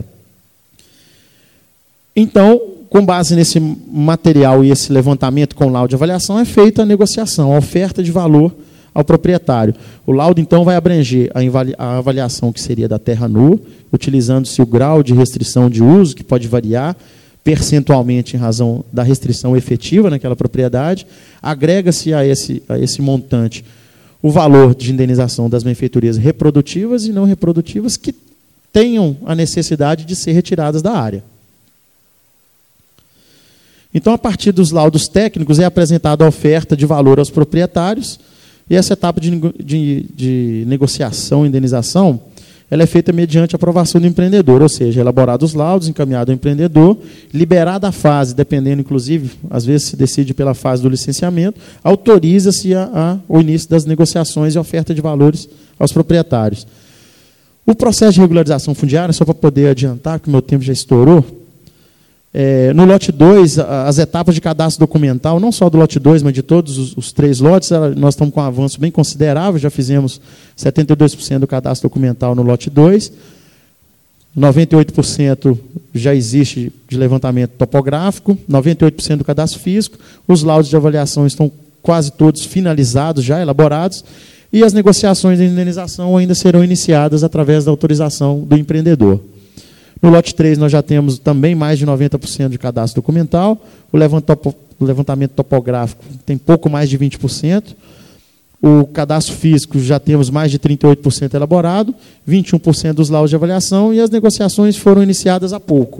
Então, com base nesse material e esse levantamento com laudo de avaliação, é feita a negociação, a oferta de valor ao proprietário. O laudo, então, vai abranger a avaliação que seria da terra nua, utilizando-se o grau de restrição de uso, que pode variar percentualmente em razão da restrição efetiva naquela propriedade. Agrega-se a esse montante o valor de indenização das benfeitorias reprodutivas e não reprodutivas que tenham a necessidade de ser retiradas da área. Então, a partir dos laudos técnicos, é apresentada a oferta de valor aos proprietários. E essa etapa de negociação e indenização, ela é feita mediante a aprovação do empreendedor, ou seja, elaborados os laudos, encaminhado ao empreendedor, liberada a fase, dependendo, inclusive, às vezes se decide pela fase do licenciamento, autoriza-se o início das negociações e oferta de valores aos proprietários. O processo de regularização fundiária, só para poder adiantar, que o meu tempo já estourou, no lote 2, as etapas de cadastro documental, não só do lote 2, mas de todos os 3 lotes, nós estamos com um avanço bem considerável, já fizemos 72% do cadastro documental no lote 2, 98% já existe de levantamento topográfico, 98% do cadastro físico, os laudos de avaliação estão quase todos finalizados, já elaborados, e as negociações de indenização ainda serão iniciadas através da autorização do empreendedor. No lote 3, nós já temos também mais de 90% de cadastro documental. O levantamento topográfico tem pouco mais de 20%. O cadastro físico já temos mais de 38% elaborado, 21% dos laudos de avaliação, e as negociações foram iniciadas há pouco.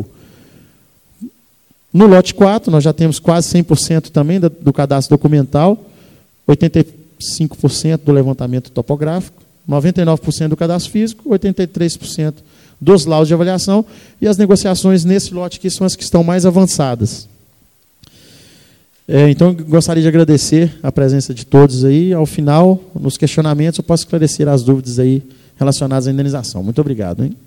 No lote 4, nós já temos quase 100% também do cadastro documental, 85% do levantamento topográfico, 99% do cadastro físico, 83% dos laudos de avaliação, e as negociações nesse lote aqui são as que estão mais avançadas. Então, eu gostaria de agradecer a presença de todos aí. Ao final, nos questionamentos, eu posso esclarecer as dúvidas aí relacionadas à indenização. Muito obrigado. Hein?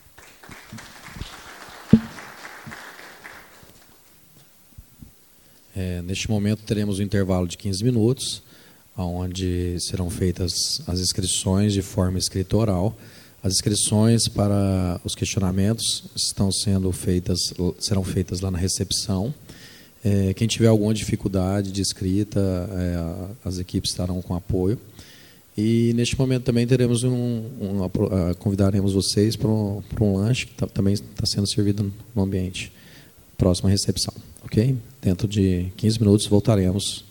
Neste momento, teremos um intervalo de 15 minutos, onde serão feitas as inscrições de forma escrita oral. As inscrições para os questionamentos serão feitas lá na recepção. Quem tiver alguma dificuldade de escrita, as equipes estarão com apoio. E neste momento também teremos convidaremos vocês para um lanche que também está sendo servido no ambiente próximo à recepção. Ok? Dentro de 15 minutos voltaremos.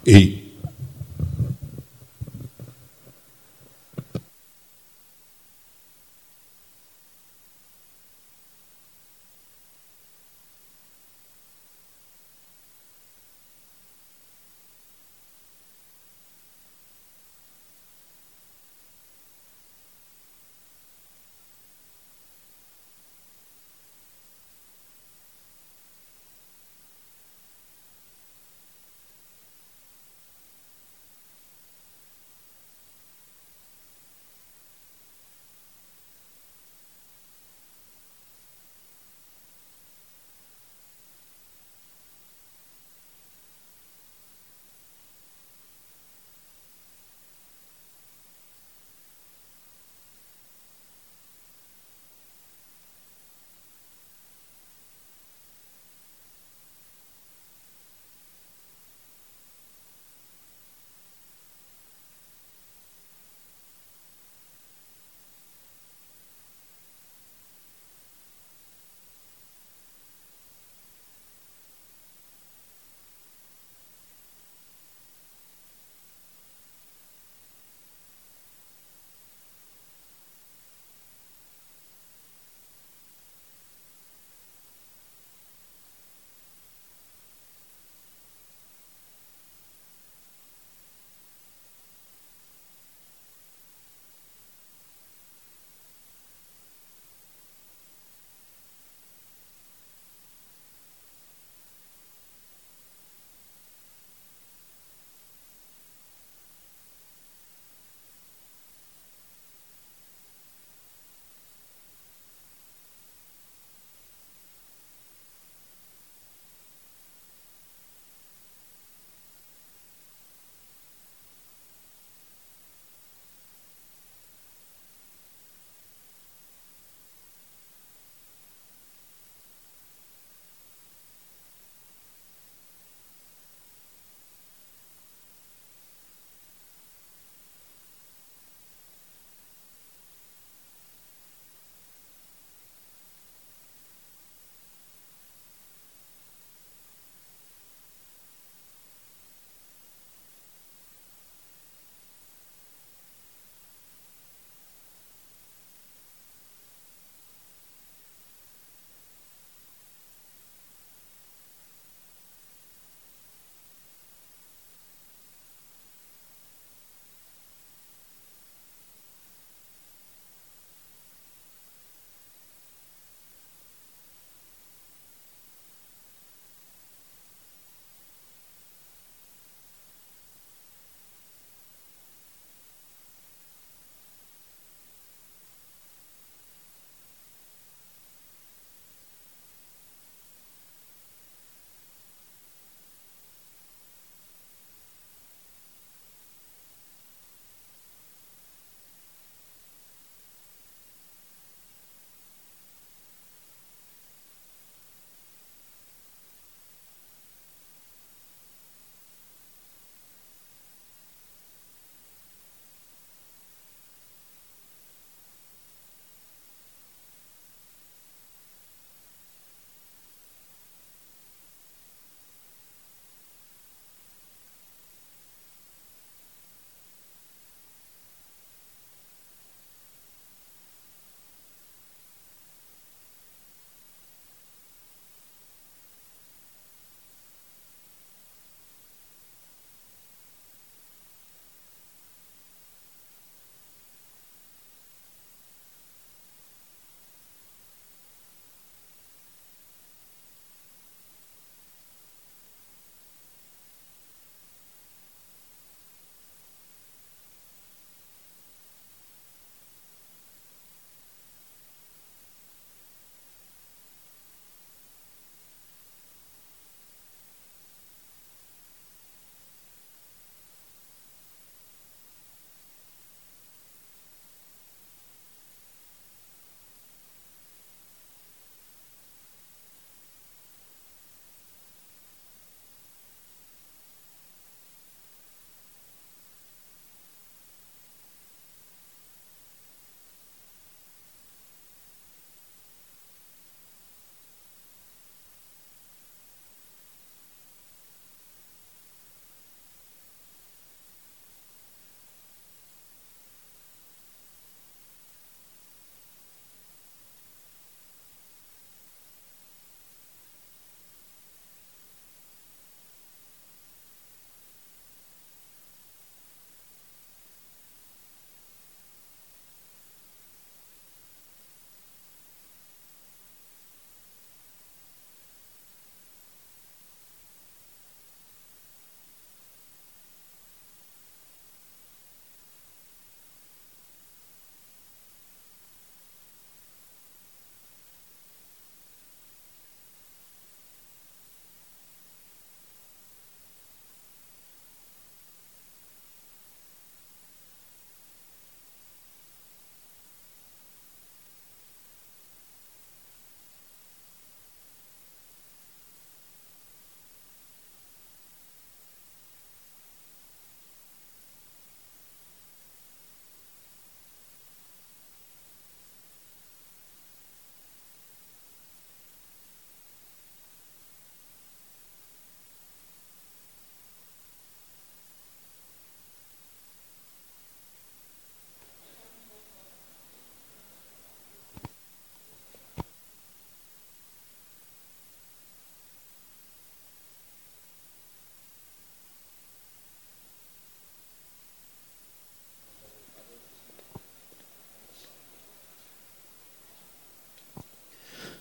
E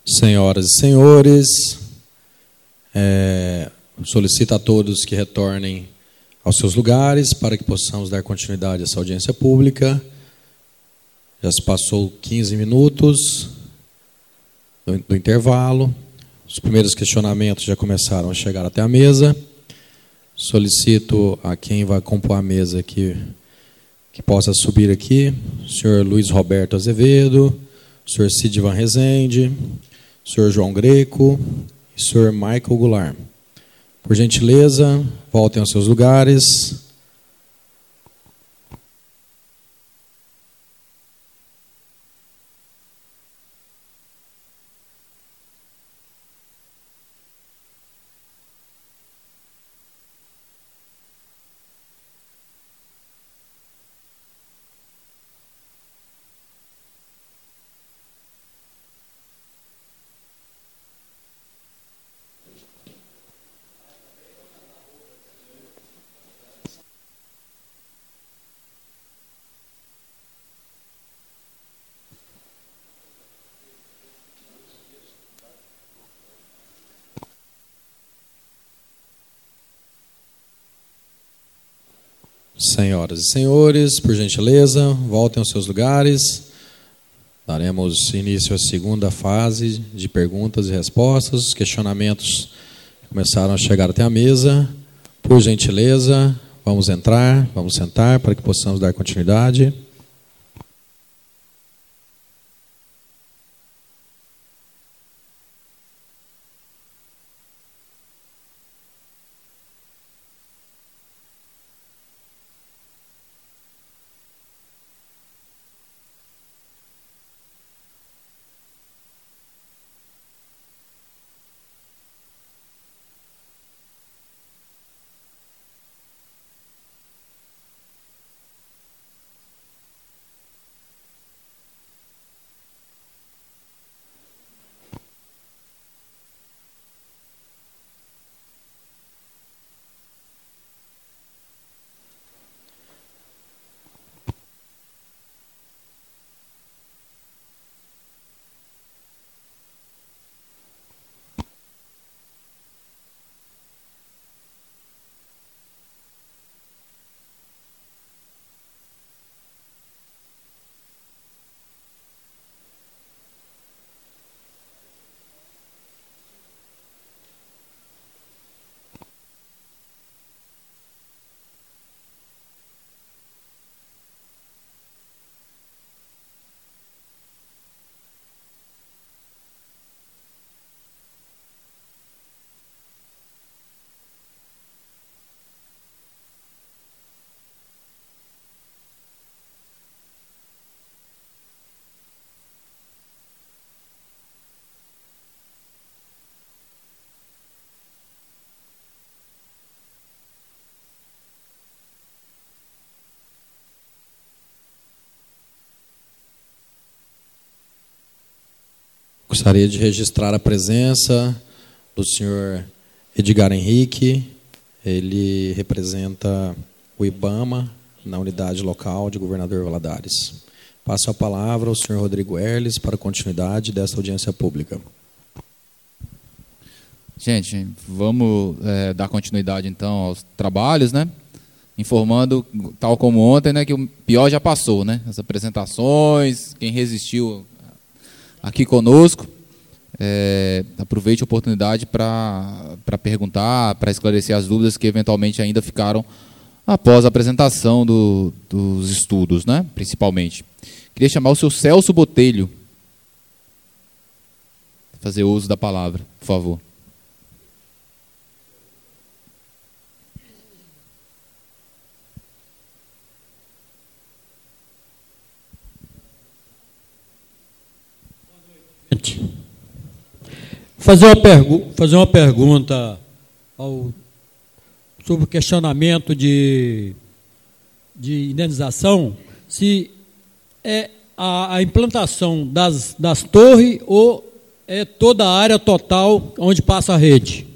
Senhoras e senhores, solicito a todos que retornem aos seus lugares para que possamos dar continuidade a essa audiência pública. Já se passou 15 minutos do intervalo. Os primeiros questionamentos já começaram a chegar até a mesa. Solicito a quem vai compor a mesa que possa subir aqui. O senhor Luiz Roberto Azevedo, o senhor Sidvan Rezende, o senhor João Greco e o senhor Michael Goulart. Por gentileza, voltem aos seus lugares. Senhoras e senhores, por gentileza, voltem aos seus lugares. Daremos início à segunda fase de perguntas e respostas. Os questionamentos começaram a chegar até a mesa. Por gentileza, vamos entrar, vamos sentar para que possamos dar continuidade. Gostaria de registrar a presença do senhor Edgar Henrique. Ele representa o IBAMA na unidade local de Governador Valadares. Passo a palavra ao senhor Rodrigo Erles para a continuidade desta audiência pública. Gente, vamos dar continuidade então aos trabalhos, né? Informando, tal como ontem, né, que o pior já passou, né? As apresentações, quem resistiu aqui conosco, aproveite a oportunidade para perguntar, para esclarecer as dúvidas que eventualmente ainda ficaram após a apresentação dos estudos, né? Principalmente. Queria chamar o senhor Celso Botelho, fazer uso da palavra, por favor. Fazer uma pergunta sobre o questionamento de indenização, se é a implantação das torres ou é toda a área total onde passa a rede.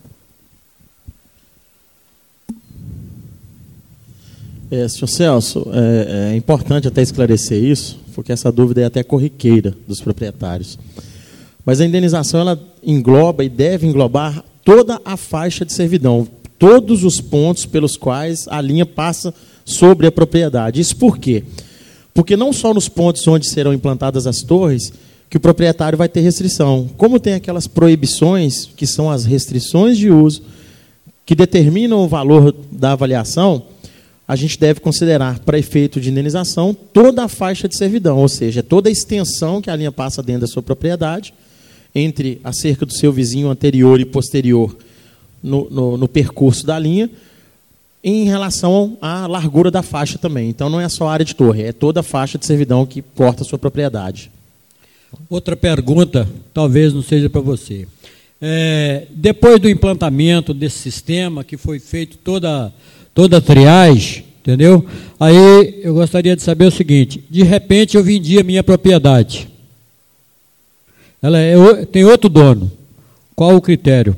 Senhor Celso, é importante até esclarecer isso, porque essa dúvida é até corriqueira dos proprietários. Mas a indenização ela engloba e deve englobar toda a faixa de servidão, todos os pontos pelos quais a linha passa sobre a propriedade. Isso por quê? Porque não só nos pontos onde serão implantadas as torres que o proprietário vai ter restrição. Como tem aquelas proibições, que são as restrições de uso, que determinam o valor da avaliação, a gente deve considerar, para efeito de indenização, toda a faixa de servidão, ou seja, toda a extensão que a linha passa dentro da sua propriedade, entre a cerca do seu vizinho anterior e posterior no percurso da linha, em relação à largura da faixa também. Então, não é só a área de torre, é toda a faixa de servidão que corta a sua propriedade. Outra pergunta, talvez não seja para você. Depois do implantamento desse sistema, que foi feito toda a triagem, entendeu? Aí eu gostaria de saber o seguinte: de repente eu vendi a minha propriedade. Ela tem outro dono. Qual o critério?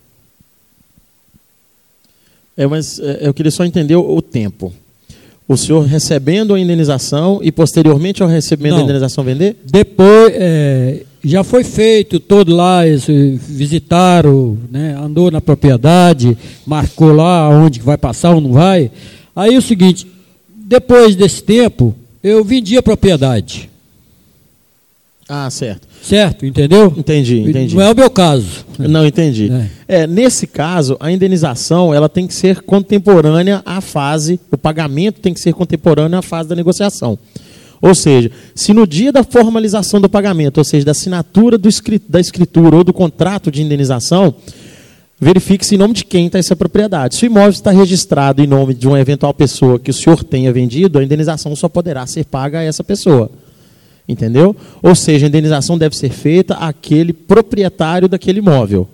Mas eu queria só entender o tempo. O senhor recebendo a indenização e posteriormente ao recebimento da indenização vender? Depois, já foi feito todo lá, visitaram, né, andou na propriedade, marcou lá onde vai passar ou não vai. Aí é o seguinte, depois desse tempo, eu vendi a propriedade. Ah, certo. Certo, entendeu? Entendi. Não é o meu caso. Não, entendi. Nesse caso, a indenização ela tem que ser contemporânea à fase, o pagamento tem que ser contemporâneo à fase da negociação. Ou seja, se no dia da formalização do pagamento, ou seja, da assinatura da escritura ou do contrato de indenização, verifique-se em nome de quem está essa propriedade. Se o imóvel está registrado em nome de uma eventual pessoa que o senhor tenha vendido, a indenização só poderá ser paga a essa pessoa. Entendeu? Ou seja, a indenização deve ser feita àquele proprietário daquele imóvel.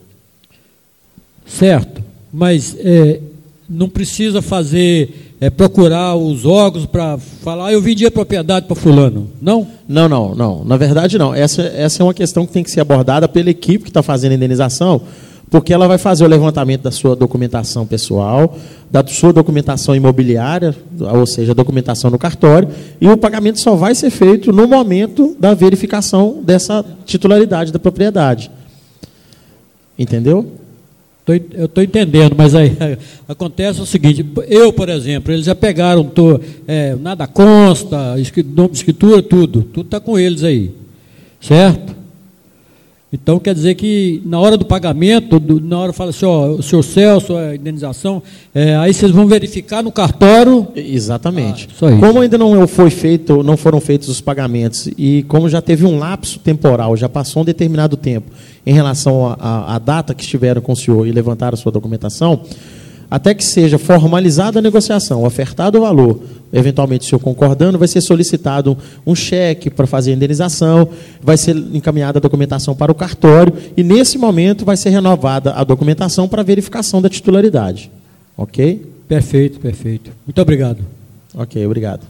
Certo, mas não precisa procurar os órgãos para falar, eu vendi a propriedade para fulano, não? Não. Na verdade, não. Essa é uma questão que tem que ser abordada pela equipe que está fazendo a indenização, porque ela vai fazer o levantamento da sua documentação pessoal, da sua documentação imobiliária, ou seja, a documentação no cartório, e o pagamento só vai ser feito no momento da verificação dessa titularidade da propriedade. Entendeu? Eu estou entendendo, mas aí acontece o seguinte, por exemplo, eles já pegaram, nada consta, nome de escritura, tudo está com eles aí, certo? Então, quer dizer que na hora do pagamento, na hora fala assim, o senhor Celso, a indenização, aí vocês vão verificar no cartório. Exatamente. Só isso. Como ainda não foram feitos os pagamentos e como já teve um lapso temporal, já passou um determinado tempo em relação à data que estiveram com o senhor e levantaram a sua documentação, até que seja formalizada a negociação, ofertado o valor, eventualmente o senhor concordando, vai ser solicitado um cheque para fazer a indenização, vai ser encaminhada a documentação para o cartório e, nesse momento, vai ser renovada a documentação para verificação da titularidade. Ok? Perfeito. Muito obrigado. Ok, obrigado.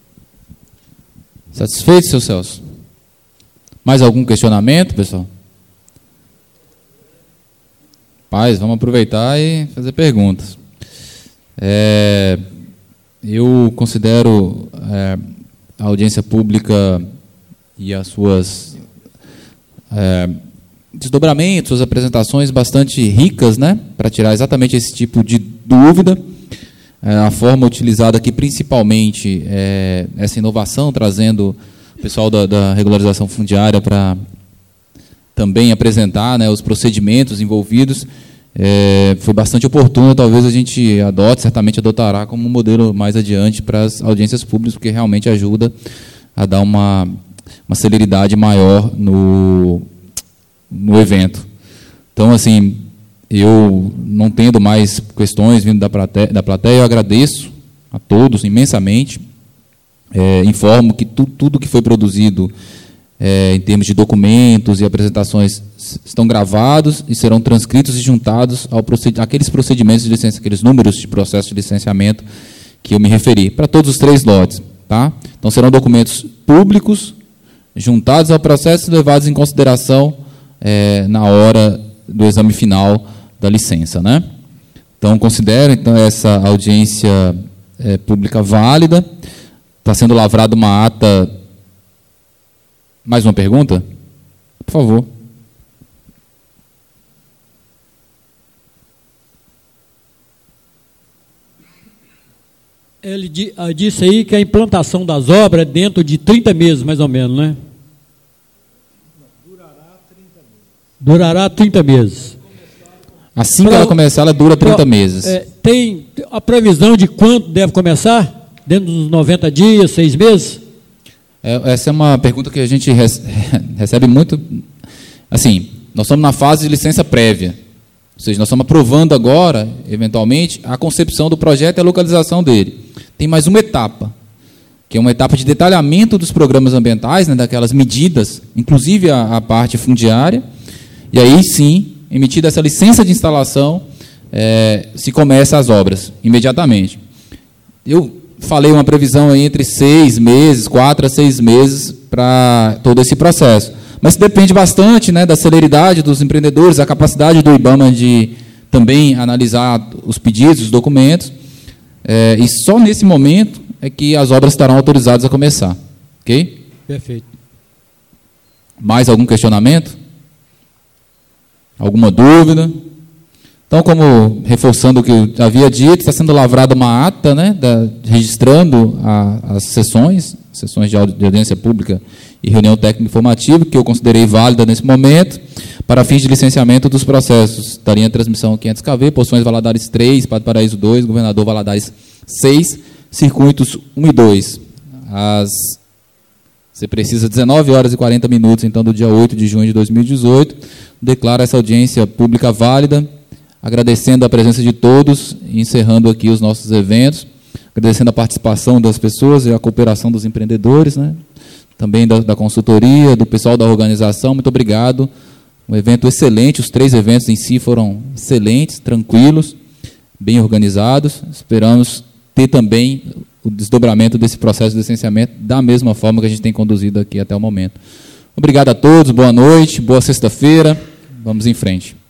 Satisfeito, seu Celso? Mais algum questionamento, pessoal? Paz, vamos aproveitar e fazer perguntas. Eu considero a audiência pública e as suas desdobramentos, suas apresentações bastante ricas, né, para tirar exatamente esse tipo de dúvida. A forma utilizada aqui, principalmente, essa inovação, trazendo o pessoal da regularização fundiária para também apresentar, né, os procedimentos envolvidos, foi bastante oportuno. Talvez a gente certamente adotará como um modelo mais adiante para as audiências públicas, porque realmente ajuda a dar uma celeridade maior no evento. Então, assim, eu não tendo mais questões vindo da plateia, eu agradeço a todos imensamente, informo que tudo que foi produzido em termos de documentos e apresentações estão gravados e serão transcritos e juntados àqueles procedimentos de licença, aqueles números de processo de licenciamento que eu me referi, para todos os 3 lotes. Tá? Então, serão documentos públicos, juntados ao processo e levados em consideração na hora do exame final da licença. Né? Então, considero essa audiência pública válida. Está sendo lavrada uma ata. Mais uma pergunta? Por favor. Ele disse aí que a implantação das obras é dentro de 30 meses, mais ou menos, né? Durará 30 meses. Assim que ela começar, ela dura 30 meses. Tem a previsão de quando deve começar? Dentro dos 90 dias, 6 meses? Essa é uma pergunta que a gente recebe muito. Assim, nós estamos na fase de licença prévia. Ou seja, nós estamos aprovando agora, eventualmente, a concepção do projeto e a localização dele. Tem mais uma etapa, que é uma etapa de detalhamento dos programas ambientais, né, daquelas medidas, inclusive a parte fundiária. E aí, sim, emitida essa licença de instalação, se começa as obras imediatamente. Eu falei uma previsão aí entre 6 meses, 4 a 6 meses para todo esse processo. Mas depende bastante, né, da celeridade dos empreendedores, da capacidade do IBAMA de também analisar os pedidos, os documentos. E só nesse momento é que as obras estarão autorizadas a começar. Ok? Perfeito. Mais algum questionamento? Alguma dúvida? Então, como reforçando o que eu havia dito, está sendo lavrada uma ata, né, registrando as sessões de audiência pública e reunião técnica informativa, que eu considerei válida nesse momento, para fins de licenciamento dos processos. Daria a transmissão 500 kV, Poções Valadares 3, Padre Paraíso 2, Governador Valadares 6, circuitos 1 e 2. Você precisa 19 horas e 40 minutos, então, do dia 8 de junho de 2018. Declaro essa audiência pública válida, agradecendo a presença de todos e encerrando aqui os nossos eventos, agradecendo a participação das pessoas e a cooperação dos empreendedores, né? Também da consultoria, do pessoal da organização. Muito obrigado. Um evento excelente, os 3 eventos em si foram excelentes, tranquilos, bem organizados. Esperamos ter também o desdobramento desse processo de licenciamento da mesma forma que a gente tem conduzido aqui até o momento. Obrigado a todos, boa noite, boa sexta-feira, vamos em frente.